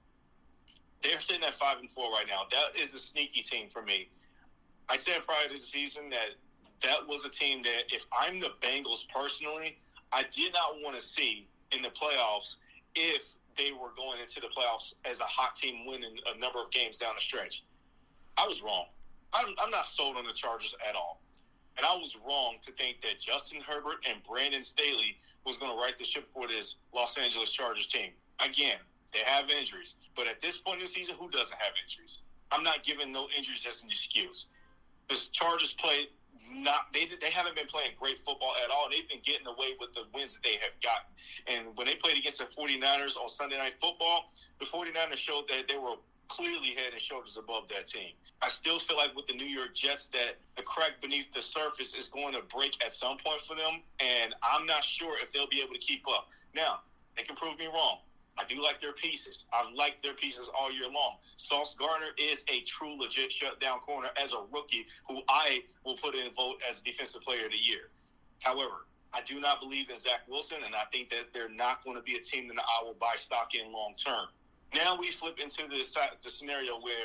they're sitting at five and four right now. That is the sneaky team for me. I said prior to the season that that was a team that if I'm the Bengals personally, I did not want to see in the playoffs if they were going into the playoffs as a hot team winning a number of games down the stretch. I was wrong. I'm, I'm not sold on the Chargers at all. And I was wrong to think that Justin Herbert and Brandon Staley was going to right the ship for this Los Angeles Chargers team. Again, they have injuries. But at this point in the season, who doesn't have injuries? I'm not giving no injuries as an excuse. The Chargers play Not they they haven't been playing great football at all. They've been getting away with the wins that they have gotten. And when they played against the 49ers on Sunday Night Football, the 49ers showed that they were clearly head and shoulders above that team. I still feel like with the New York Jets that the crack beneath the surface is going to break at some point for them, and I'm not sure if they'll be able to keep up. Now, they can prove me wrong. I do like their pieces. I've liked their pieces all year long. Sauce Gardner is a true, legit shutdown corner as a rookie who I will put in a vote as Defensive Player of the Year. However, I do not believe in Zach Wilson, and I think that they're not going to be a team that I will buy stock in long term. Now we flip into the, the scenario where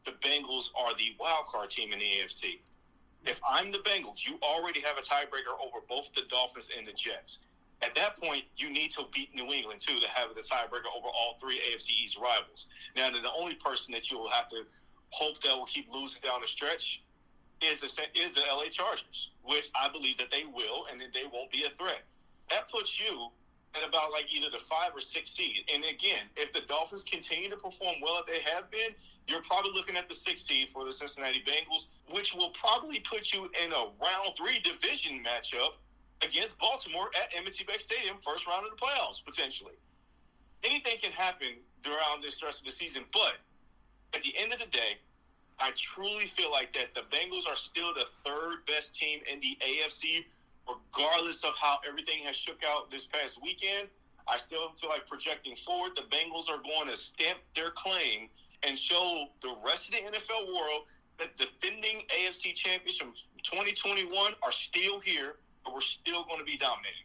the Bengals are the wild card team in the A F C. If I'm the Bengals, you already have a tiebreaker over both the Dolphins and the Jets. At that point, you need to beat New England, too, to have the tiebreaker over all three A F C East rivals. Now, the only person that you will have to hope that will keep losing down the stretch is the, is the L A Chargers, which I believe that they will, and that they won't be a threat. That puts you at about like either the five or six seed. And again, if the Dolphins continue to perform well as they have been, you're probably looking at the sixth seed for the Cincinnati Bengals, which will probably put you in a round three division matchup against Baltimore at M and T Bank Stadium, first round of the playoffs, potentially. Anything can happen throughout this rest of the season, but at the end of the day, I truly feel like that the Bengals are still the third best team in the A F C, regardless of how everything has shook out this past weekend. I still feel like projecting forward, the Bengals are going to stamp their claim and show the rest of the N F L world that defending A F C champions from twenty twenty-one are still here, but we're still going to be dominating.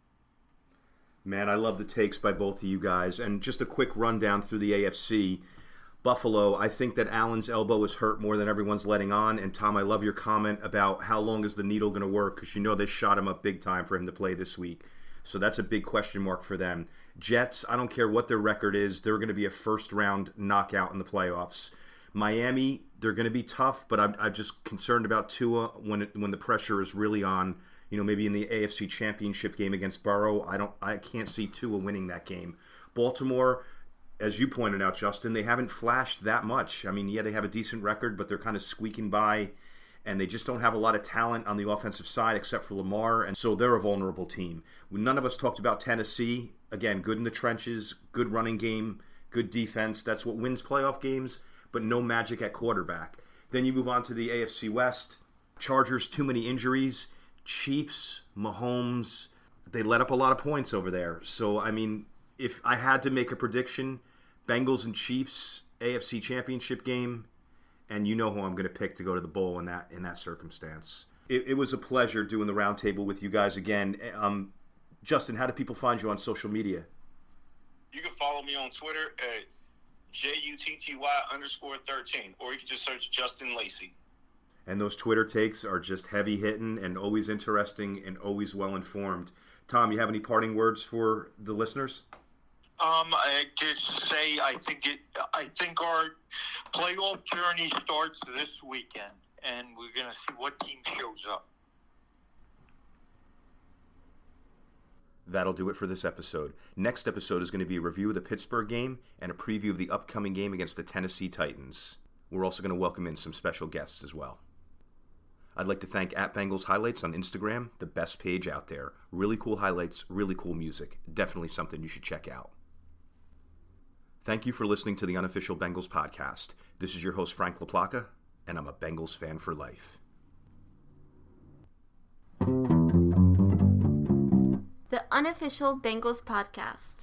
Man, I love the takes by both of you guys. And just a quick rundown through the A F C. Buffalo, I think that Allen's elbow is hurt more than everyone's letting on. And Tom, I love your comment about how long is the needle going to work, because you know they shot him up big time for him to play this week. So that's a big question mark for them. Jets, I don't care what their record is, they're going to be a first-round knockout in the playoffs. Miami, they're going to be tough, but I'm, I'm just concerned about Tua when it, when the pressure is really on. You know, maybe in the A F C Championship game against Burrow, I don't, I can't see Tua winning that game. Baltimore, as you pointed out, Justin, they haven't flashed that much. I mean, yeah, they have a decent record, but they're kind of squeaking by, and they just don't have a lot of talent on the offensive side except for Lamar, and so they're a vulnerable team. None of us talked about Tennessee. Again, good in the trenches, good running game, good defense. That's what wins playoff games, but no magic at quarterback. Then you move on to the A F C West. Chargers, too many injuries. Chiefs, Mahomes, they let up a lot of points over there. So, I mean, if I had to make a prediction, Bengals and Chiefs, A F C Championship game, and you know who I'm going to pick to go to the bowl in that in that circumstance. It, it was a pleasure doing the roundtable with you guys again. Um, Justin, how do people find you on social media? You can follow me on Twitter at J U T T Y underscore thirteen, or you can just search Justin Lacey. And those Twitter takes are just heavy hitting and always interesting and always well informed. Tom, you have any parting words for the listeners? Um, I just say I think it. I think our playoff journey starts this weekend, and we're going to see what team shows up. That'll do it for this episode. Next episode is going to be a review of the Pittsburgh game and a preview of the upcoming game against the Tennessee Titans. We're also going to welcome in some special guests as well. I'd like to thank at Bengals Highlights on Instagram, the best page out there. Really cool highlights, really cool music. Definitely something you should check out. Thank you for listening to the Unofficial Bengals Podcast. This is your host, Frank LaPlaca, and I'm a Bengals fan for life. The Unofficial Bengals Podcast.